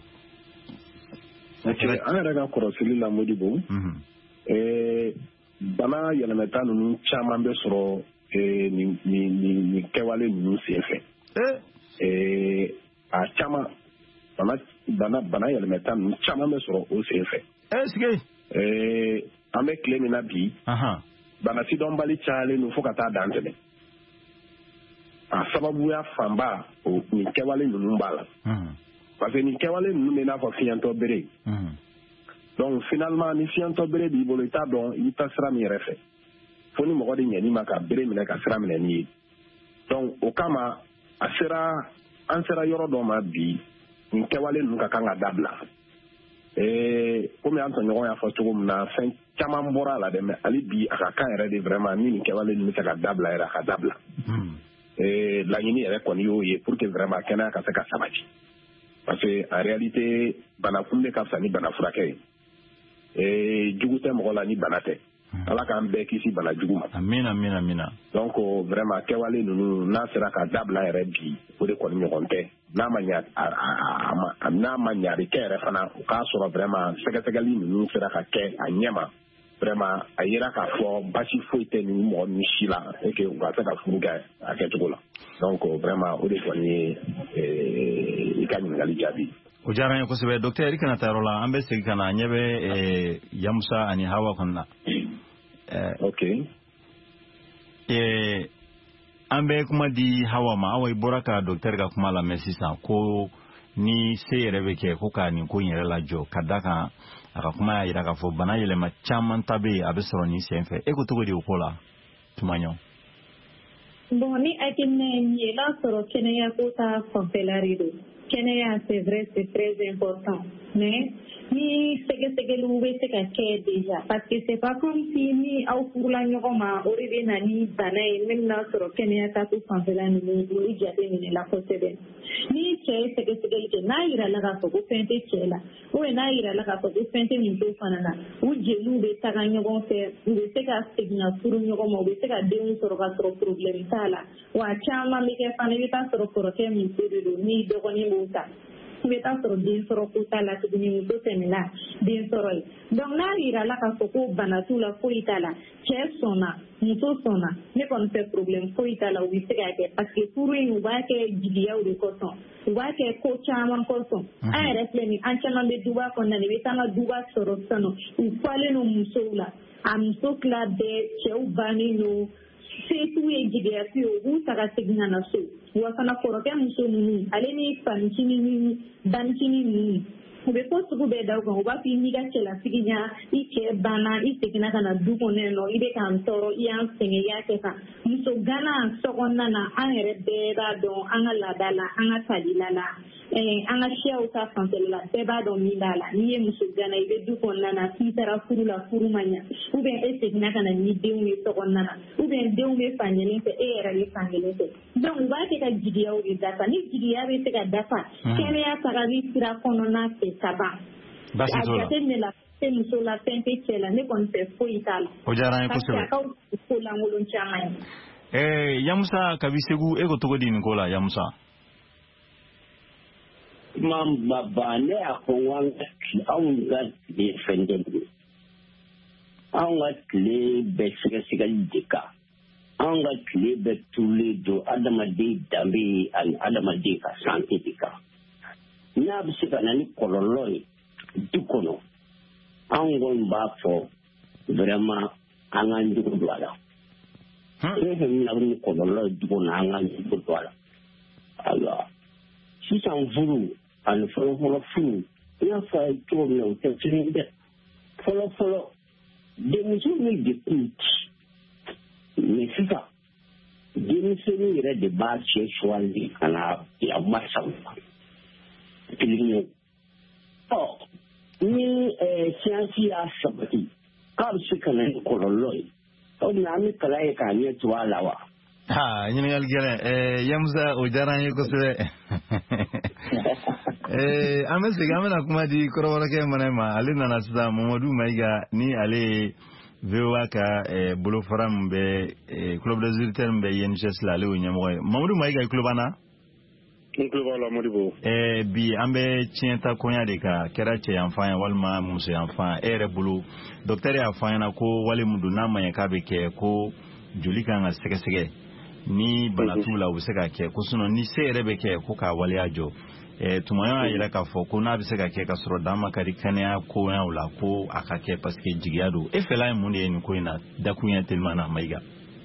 awere ka kolosilu la Modibo bana yɛlɛmɛta ninnu caman bɛ sɔrɔ ni kɛwale ninnu senfɛ a caman bana yɛlɛmɛta ninnu caman bɛ sɔrɔ o senfɛ an bɛ tile min na bi bana sidɔnbali cayalen don fo ka taa dan tɛmɛ a sababuya fanba nin kɛwale ninnu b'a la parce que nin kɛwale ninnu bɛ n'a fɔ fiɲɛtɔ bere donc finalement ni fiɲɛtɔ bere b'i bolo i t'a dɔn i ta sira min yɛrɛ fɛ fo ni mɔgɔ de ɲɛn'i ma ka bere minɛ ka sira minɛ n'i ye donc o kama an sera yɔrɔ dɔ ma bi nin kɛwale ninnu ka kan ka dabila komi an tɔɲɔgɔn y'a fɔ cogo min na fɛn caman bɔra a la dɛ mais hali bi a ka kan yɛrɛ de vraiment ni nin kɛwale ninnu bɛ se ka dabila yɛrɛ a ka dabila laɲini yɛrɛ kɔni y'o ye pour que vraiment kɛnɛya ka se ka sabati parce que en réalité bana kunbɛ ka fisa ni bana furakɛ ye jugu tɛ mɔgɔ la ni bana tɛ ala k'an bɛɛ kisi bana jugu ma amina donc vraiment kɛwale ninnu n'a sera ka dabila yɛrɛ bi o de kɔni ɲɔgɔn tɛ n'a ma ɲa a bɛ kɛ yɛrɛ fana o k'a sɔrɔ vraiment sɛgɛsɛgɛli ninnu sera ka kɛ a ɲɛma vraiment a yera k'a fɔ basi foyi tɛ ni mɔgɔ ninnu si la et que u ka se ka furu kɛ a kɛcogo la donc vraiment o de kɔni ye i ka ɲininkali jaabi. O diyara n ye kosɛbɛ docteur i kana taa yɔrɔ la an bɛ segin ka na ɲɛ bɛ Yamusa ani Hawa kɔni na. Ok. An bɛ kuma di Hawa ma Hawa i bɔra ka docteur ka kuma lamɛn sisan ko ni se yɛrɛ bɛ kɛ ko ka nin ko in yɛrɛ lajɔ ka da kan a ka kuma y'a jira k'a fɔ bana yɛlɛma caman ta bɛ yen a bɛ sɔrɔ nin sen fɛ e ko cogo di o ko la Tumaɲɔ. Bon ni hakilina ye min ye n'a sɔrɔ kɛnɛyako ta fanfɛla de don kɛnɛya c'est vrai c'est très important mais ni sɛgɛsɛgɛliw bɛ se ka kɛ déjà parce que c'est pas comme si ni aw furula ɲɔgɔn ma o de bɛ na ni bana ye min n'a sɔrɔ kɛnɛya ta ko fanfɛla ninnu olu jateminɛ la kosɛbɛ ni cɛ ye sɛgɛsɛgɛli kɛ n'a yirala k'a fɔ ko fɛn tɛ cɛ la ou bien n'a yirala k'a fɔ ko fɛn tɛ muso fana na u jeliw bɛ taga ɲɔgɔn fɛ u bɛ se ka segin ka furu ɲɔgɔn ma u bɛ se ka denw sɔrɔ ka sɔrɔ problème t'a la wa caman bɛ kɛ fana i bɛ taa sɔrɔ kɔrɔkɛ muso de don ni dɔgɔnin b'o ta i bɛ taa sɔrɔ den sɔrɔ ko t'a la tuguni muso tɛmɛna den sɔrɔ ye donc n'a yirala k'a fɔ ko bana t'u la foyi t'a la cɛ sɔnna muso sɔnna ne kɔni fɛ problème foyi t'a la u bɛ se k'a kɛ parce que furu in u b'a kɛ jigiyaw de kosɔn u b'a kɛ ko caman kosɔn an yɛrɛ filɛ nin an caman bɛ duba kɔnɔna na i bɛ taa an ka duba sɔrɔ sisan nɔ u falen don musow la a muso tila bɛɛ cɛw bannen don se t'u ye jigiya fi ye u b'u ta ka segin ka na so wa fana kɔrɔkɛ muso ninnu ale ni fanicinin ni banicinin ninnu u bɛ ko sugu bɛɛ da u kan u b'a fɔ i n'i ka cɛlasigi ɲa i cɛ banna i seginna ka na du kɔnɔ yen nɔ i bɛ k'an tɔɔrɔ i y'an sɛgɛn i y'a kɛ tan muso gana so kɔnɔna na an yɛrɛ bɛɛ b'a dɔn an ka laada la an ka tabiya la an ka siyaw ta fanfɛla la bɛɛ b'a dɔn min b'a la n'i ye muso gana i bɛ du kɔnɔna na k'i taara furu la furu ma ɲa ou bien e seginna ka na ni denw ye so kɔnɔna na ou bien denw bɛ fankelen fɛ e yɛrɛ bɛ fankelen fɛ donc u b'a kɛ ka jigiyaw de dafa ni jigiya bɛ se ka dafa kɛnɛya tagali sira kɔnɔna fɛ ka ban a jateminɛ la tɛ muso la fɛn tɛ cɛ la ne kɔni fɛ foyi t'a la o diyara n ye kosɛbɛ parce que a ka ko lankolon caman ye Yamusa kabi Segu e ko cogo di nin ko la Yamusa Mamba ne a ko wanga anw ka tile fɛn tɛ bolo anw ka tile bɛ sɛgɛsɛgɛli de kan anw ka tile bɛ turulen don adamaden danbe ani adamaden ka sante de kan n'a bɛ se ka na ni kɔlɔlɔ ye du kɔnɔ anw kɔni b'a fɔ vraiment an k'an jogo don a la fɛn fɛn min na ni kɔlɔlɔ ye du kɔnɔ an k'an jogo don a la alors sisan furu ani fɔlɔfɔlɔ furu i y'a fɔ a ye cogo min na o tɛ kelen dɛ fɔlɔfɔlɔ denmuso min de kun ci mais sisan denmisɛnnin yɛrɛ de b'a cɛ choisi ka na a masaw kelen ye ni siyansi y'a sabati k'a bɛ se ka na ni kɔlɔlɔ ye o bɛna an bɛ kalan ye k'a ɲɛ to a la wa ɲininkali gɛlɛn Yamusa o diyara n ye kosɛbɛ an bɛ segin an bɛna kuma di kɔrɔbɔrɔkɛ mana ma ale nana sisan Mamadu Mayiga ni ale ye VOA ka bolofara min bɛ club des auditeurs min bɛ INGS la ale y'o ɲɛmɔgɔ ye Mamadu Mayiga i tulo b'an na n tulo b'a la Modibo bi an bɛ tiɲɛta koɲa de kan kɛra cɛ yanfan ye walima muso yanfan e yɛrɛ bolo docteur y'a fɔ an ɲɛna ko wale min don n'a ma ɲɛ k'a bɛ kɛ ko joli kan ka sɛgɛsɛgɛ ni bana t'u la u bɛ se ka kɛ ko sinon ni se yɛrɛ bɛ kɛ ko k'a waleya jɔ tuma y'a yɛrɛ k'a fɔ ko n'a bɛ se ka kɛ ka sɔrɔ dan ma kari kɛnɛya koɲaw la ko a ka kɛ parce que jigiya don e fɛla ye mun de ye nin ko in na dakun ye tellement na Mayiga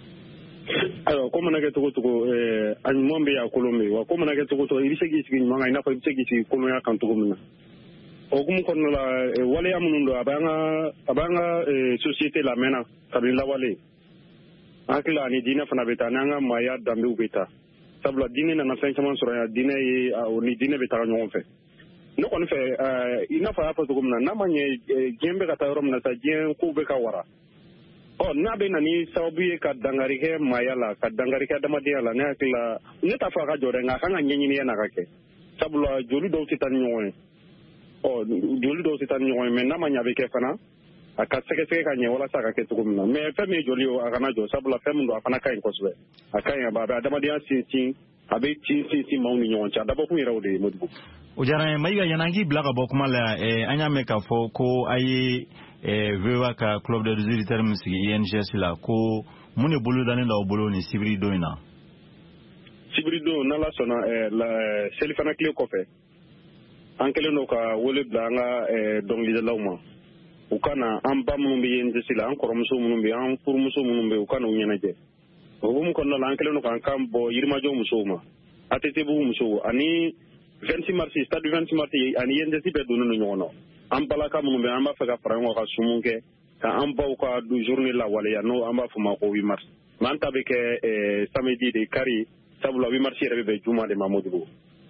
ayiwa ko mana kɛ cogo cogo a ɲuman bɛ yen a kolon bɛ yen wa ko mana kɛ cogo cogo i bɛ se k'i sigi ɲuman kan i n'a fɔ i bɛ se k'i sigi kolonya kan cogo min na o hukumu kɔnɔna la waleya minnu don a b'an ka société la mɛnna kabini lawale hakili la ani diinɛ fana bɛ taa n'an ka maaya danbew bɛ taa sabula diinɛ nana fɛn caman sɔrɔ yan diinɛ ye ni diinɛ bɛ taga ɲɔgɔn fɛ ne kɔni fɛ i n'a fɔ a y'a fɔ cogo min na n'a ma ɲɛ diɲɛ bɛ ka taa yɔrɔ min na sa diɲɛ kow bɛ ka wara n'a bɛ na ni sababu ye ka dangari kɛ maaya la ka dangari kɛ adamadenya la ne hakili la ne t'a fɔ a ka jɔ dɛ nka a kan ka ɲɛɲini n'a ka kɛ sabula joli dɔw tɛ taa ni ɲɔgɔn ye joli dɔw tɛ taa ni ɲɔgɔn ye mɛ n'a ma ɲɛ a bɛ kɛ fana a ka sɛgɛsɛgɛ ka ɲɛ walasa a ka kɛ cogo min na mɛ fɛn min ye joli ye a kana jɔ sabula fɛn min don a fana ka ɲi kosɛbɛ a ka ɲi a bɛ adamadenya sinsin a bɛ sinsin maaw ni ɲɔgɔn cɛ a dabɔkun yɛrɛ o de ye Modibo o diyara n ye Mayiga yan'an k'i bila ka bɔ kuma la an y'a mɛn k'a fɔ ko a ye VOA ka club des auditeurs min sigi INGS la ko mun de bolo dannen d'aw bolo nin sibiri don in na sibiri don n'Ala sɔnna selifana tile kɔfɛ an kɛlen don ka wele bila an ka dɔnkilidalaw ma u ka na an ba minnu bɛ INGS la an kɔrɔmuso minnu bɛ yen an furumuso minnu bɛ yen u ka n'u ɲɛnajɛ o hukumu kɔnɔna la an kɛlen don k'an kan bɔ Yirimajɔ musow ma ATTbugu musow ani 26 mars stade 26 mars ani INGS bɛɛ donnen don ɲɔgɔn na an balaka minnu bɛ yen an b'a fɛ ka fara ɲɔgɔn kan ka sumun kɛ ka an baw ka journée lawaleya n'o an b'a fɔ ma ko 8 mars mais an ta bɛ kɛ samedi de kari sabula 8 mars yɛrɛ bɛ bɛn juma de ma Modibo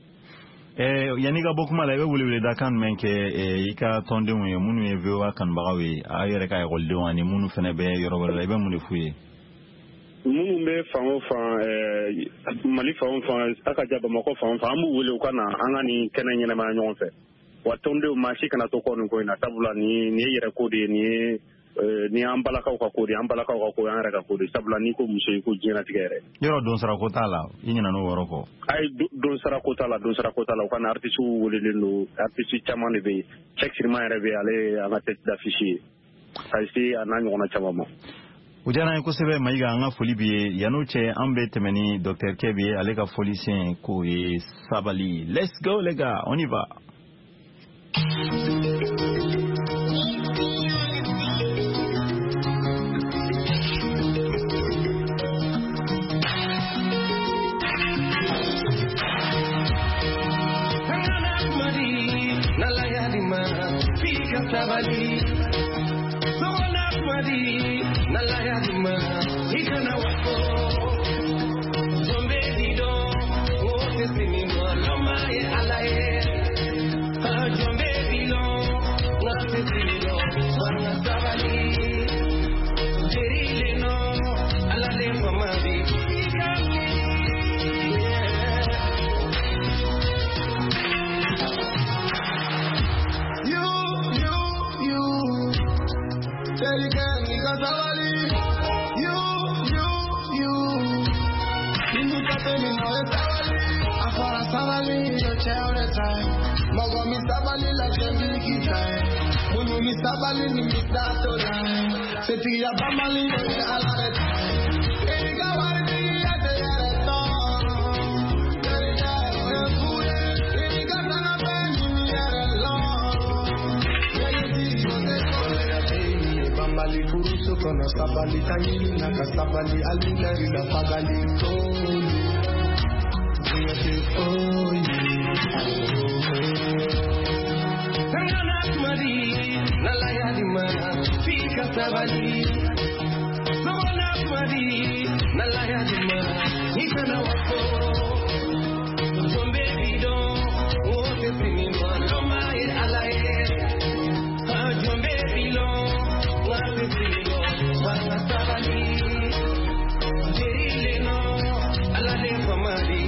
yanni ka bɔ kuma la i bɛ weleweleda kan jumɛn kɛ i ka tɔndenw ye minnu ye VOA kanubagaw ye a yɛrɛ ka ekɔlidenw ani minnu fana bɛ yɔrɔ wɛrɛ la i bɛ mun de f'u ye minnu bɛ fan o fan Mali fan o fan a ka ja Bamakɔ fan o fan an b'u wele u ka na an ka nin kɛnɛ ɲɛnamaya ɲɔgɔn fɛ wa tɔndenw maa si kana to kɔ nin ko in na sabula nin ye yɛrɛ ko de ye nin ye an balakaw ka ko de an balakaw ka ko an yɛrɛ ka ko de sabula n'i ko muso i ko diɲɛlatigɛ yɛrɛ yɔrɔ don sara ko t'a la i ɲinɛ n'o yɔrɔ kɔ ayi don sara ko t'a la u ka na artisiw welelen don artisi caman de bɛ yen Cheikh Sirima yɛrɛ bɛ yen ale ye an ka tête d'affiche ye ka se a n'a ɲɔgɔnna caman ma o diyara n ye kosɛbɛ Mayiga an ka foli b'i ye yan'o cɛ an bɛ tɛmɛ ni docteur Kɛ bɛ ye ale ka foli sen k'o ye sabali let's go les gars on y va sabali sona kwadi nalaya dima ikana wako zombe dido wote sinimo loma e alaye jombe bilo wote sinimo wana sabali jerile no alale mamabi ikani Sabali furuso kono sabali tayini naka sabali alilari la pagali koni Ziyate oyi Nangana kumadi nalaya dima fika sabali Nangana kumadi nalaya dima ikana wako Zombe bido wote sinimo loma e alaye Jombe bilo wana sabali jerile no alale famali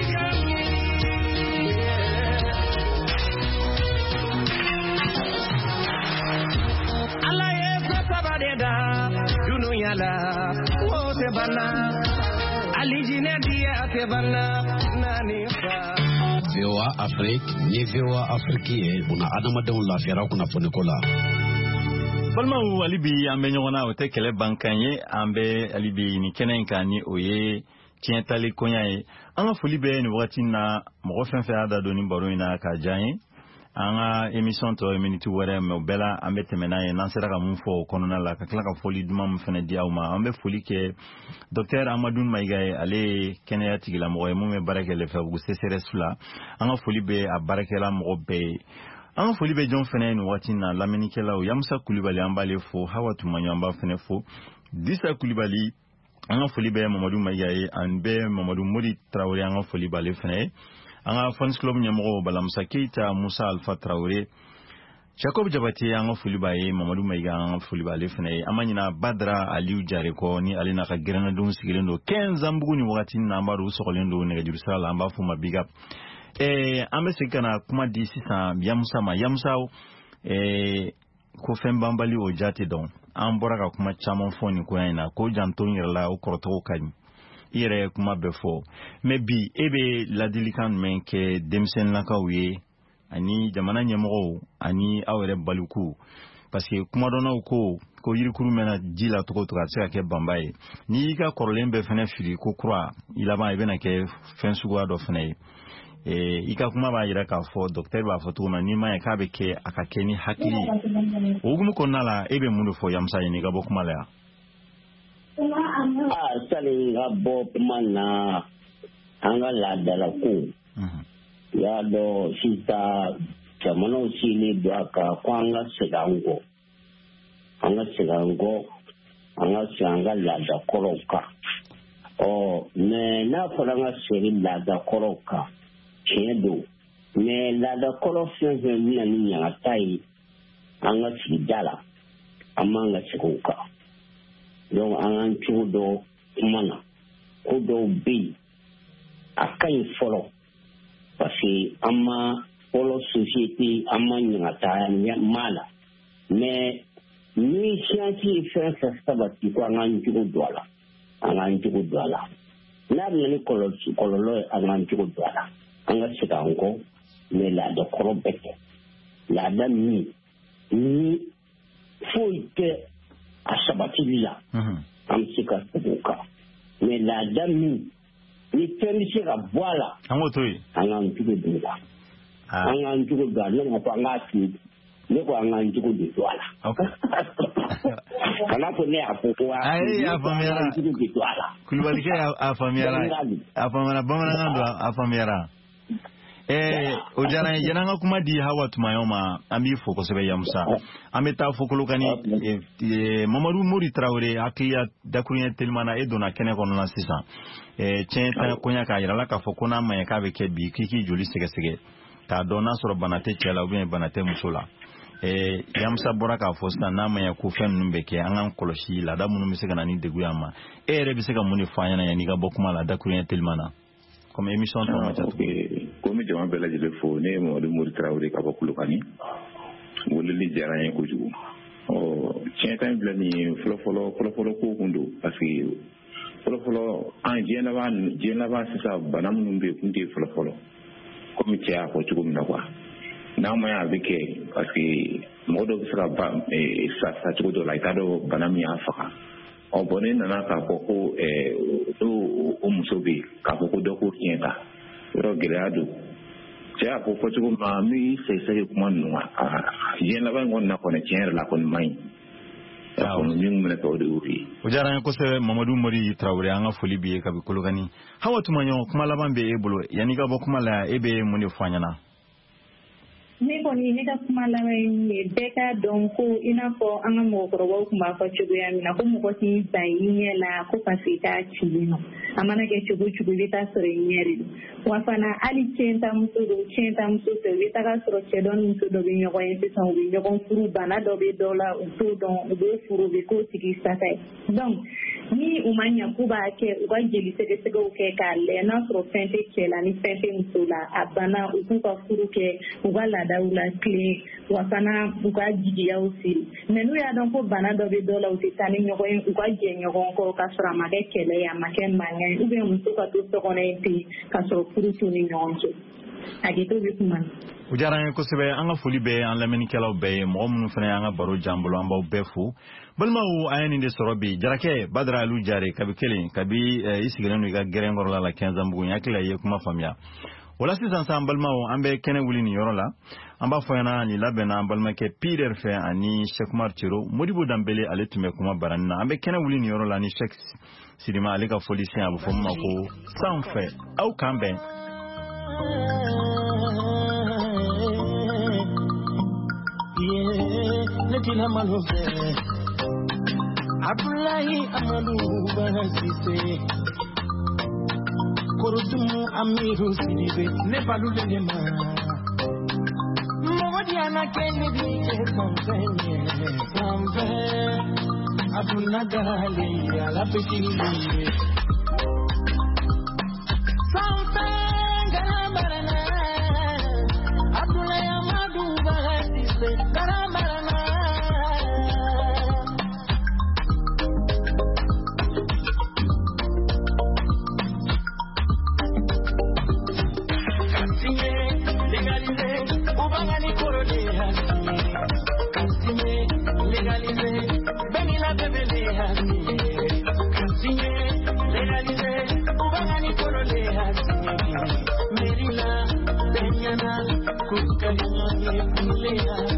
alaye sabadeda dunuyala wote bana alijine dia te bana nani fa VOA Afrique ni VOA Afrique una adamadenw lafiyara kunnafoni ko la balimaw alibi an bɛ ɲɔgɔn na o tɛ kɛlɛ ban kan ye an bɛ alibi ni kɛnɛ in kan ni o ye tiɲɛtali koɲa ye an ka foli bɛ nin wagati na mɔgɔ fɛn fɛn y'a da don ni baro in na ka diya ye an ka émission tɔ miniti wɛrɛ mɛ o bɛɛ la an bɛ tɛmɛ n'a ye n'an sera ka mun fɔ o kɔnɔna la ka tila ka foli duman min fana di aw ma an bɛ foli kɛ docteur Amadou Mayiga ye ale ye kɛnɛya tigilamɔgɔ ye mun bɛ baara kɛ Lefebvre CCRS la an ka foli bɛ a baarakɛla mɔgɔ bɛɛ ye an ka foli bɛ jɔn fɛnɛ nin waati na lamɛnnikɛlaw Yamusa Kulibali an b'ale fo Hawa Tumaɲɔ an b'a fɛnɛ fo Disa Kulibali an ka foli bɛ Mamadou Mayiga ye an bɛ Mamadou Modi Traoré an ka foli b'ale fɛnɛ ye an ka Fans Club ɲɛmɔgɔ Balamusa Keita Musa Alpha Traoré Jacob Jabate an ka foli b'a ye Mamadou Mayiga an ka foli b'ale fɛnɛ ye an ma ɲina Badra Aliou Jare kɔ ni ale n'a ka gɛrɛnnadenw sigilen don 15 Anbugu ni wagati na an b'a dɔn u sɔgɔlen don nɛgɛjuru sira la an b'a fɔ ma big up an bɛ segin ka na kuma di sisan Yamusa ma Yamusa ko fɛn banbali o jate dɔn an bɔra ka kuma caman fɔ nin koya in na ko janto n yɛrɛ la o kɔrɔtɔgɔ ka ɲi i yɛrɛ ye kuma bɛɛ fɔ mais bi e bɛ ladilikan jumɛn kɛ denmisɛnninlakaw ye ani jamana ɲɛmɔgɔw ani aw yɛrɛ balikuw parce que kumadɔnnaw ko yirikuru mɛna ji la cogo cogo a se ka kɛ banba ye n'i y'i ka kɔrɔlen bɛɛ fɛnɛ fili ko kura i laban i bɛna kɛ fɛn suguya dɔ fɛnɛ ye i ka kuma b'a jira k'a fɔ docteur b'a fɔ cogo min na n'i ma ye k'a bɛ kɛ a ka kɛ ni hakili ye o hukumu kɔnɔna la e bɛ mun de fɔ Yamusa ye n'i ka bɔ kuma la yan. Sani n ka bɔ kuma na an ka laadala ko y'a dɔn sisan jamanaw sigilen don a kan ko an ka segin an kɔ an ka segin an kɔ an ka segin an ka laada kɔrɔw kan mais n'a fɔra an ka segin laada kɔrɔw kan tiɲɛ don mais laada kɔrɔ fɛn fɛn bɛna ni ɲagata ye an ka sigida la an m'an ka segin o kan donc an k'an cogo dɔ kuma na ko dɔw bɛ yen a ka ɲi fɔlɔ parce que an ma fɔlɔ société an ma ɲagata maa la mais ni siyansi ye fɛn fɛn sabati ko an k'an cogo don a la an k'an cogo don a la n'a bɛna ni kɔlɔlɔ ye an k'an cogo don a la an ka segin an kɔ mais laada kɔrɔ bɛɛ kɛ laada min ni foyi tɛ a sabatili la an bɛ se ka segin o kan mais laada min ni fɛn bɛ se ka bɔ a la an k'o to yen an k'an cogo don a la an k'an cogo don a la ne ma fɔ an k'a to yen ne ko an k'an cogo de don a la kana fɔ ne y'a fɔ ko ayi a faamuyara Kulubalikɛ a faamuyara bamanankan don a faamuyara O jara yananga kuma di hawa tumayoma ambi foko sebe Yamusa ameta foko lokani Mamadou Mori Traoré akiya dakunya telmana edona kene kono na sisa chenta konya ka yirala ka foko na ma ka be kebi kiki joli sege ka dona soro banate chela ubien banate musula Yamusa bora ka fosta na ma ya ku fen numbe ke angan koloshi la da munu misega na ni deguyama re bisega muni fanya na yani ga bokuma la dakunya telmana comme émission comme jama bela jele fo ne mo de Mori Traoré ka bakulukani wala li jaraye ko ju cien tan bla ni folo ko kundo parce que folo en jena ba ça banam numbe kunde folo comme tia ko ju na quoi na ma ya beke parce que modo sera ba sa ju do la itado banam ya faka on bonne na ka ko o musobe ka ko do ko tienta ro grado ja ko ko ko ma mi se ko man no yen la ba ngon na ko ne tiere la ko mai ko mi ngum ko do uri o jara ko se Mamadou Mori Traoré anga foli bi ka bi kologani hawatu manyo kuma laban be ebulo yani ga bokuma la ebe muni fanyana ne kɔni ne ka kuma laban ye bɛɛ ka dɔn ko i n'a fɔ an ka mɔgɔkɔrɔbaw tun b'a fɔ cogoya min na ko mɔgɔ t'i ban i ɲɛ la ko parce que k'a cili nɔ a mana kɛ cogo cogo i bɛ taa sɔrɔ i ɲɛ de don wa fana hali cɛntamuso don cɛntamuso fɛ u bɛ taga sɔrɔ cɛ dɔ ni muso dɔ bɛ ɲɔgɔn ye sisan u bɛ ɲɔgɔn furu bana dɔ bɛ dɔ la u t'o dɔn u bɛ furu u bɛ k'o tigi sata ye donc ni u ma ɲɛ k'u b'a kɛ u ka jeli sɛgɛsɛgɛw kɛ k'a lajɛ n'a sɔrɔ fɛn tɛ cɛ la ni fɛn tɛ muso la a banna u k'u ka furu kɛ u ka laadaw la tilen wa fana u ka jigiyaw siri mais n'u y'a dɔn ko bana dɔ bɛ dɔ la u tɛ taa ni ɲɔgɔn ye u ka jɛ ɲɔgɔn kɔrɔ k'a sɔrɔ a ma kɛ kɛlɛ ye a ma kɛ mankan ye ou bien muso ka to so kɔnɔ yen ten k'a sɔrɔ furu t'u ni ɲɔgɔn cɛ a kɛ to bɛ kuma na. o diyara an ye kosɛbɛ an ka foli bɛ an lamɛnnikɛlaw bɛɛ ye mɔgɔ minnu fana y'an ka baro jan bolo an b'aw bɛɛ fo balimaw an ye nin de sɔrɔ bi jarakɛ Badara Alu Jare kabi kelen kabi i sigilen don i ka gɛrɛnkɔrɔ la Kɛnzanbugu n hakili la i ye kuma faamuya o la sisan sa an balimaw an bɛ kɛnɛ wuli nin yɔrɔ la an b'a fɔ ɲɛna nin labɛnna an balimakɛ Pierre fɛ ani Cheikh Umar Cero Modibo Danbele ale tun bɛ kuma barani na an bɛ kɛnɛ wuli nin yɔrɔ la ni Cheikh Sidima ale ka foli sen a bɛ fɔ min ma ko sanfɛ aw kan bɛn Netina Malofe Abdullahi Amadou Banasise Korodumu Amiru Sidibe Nepalule Nema Modiana Kennedy Samfe Abunagali Alapetili Samfe Garamarana Abdullahi Amadou Banasise Garamarana Merina, Benyana, Kuskalinya, Mulea.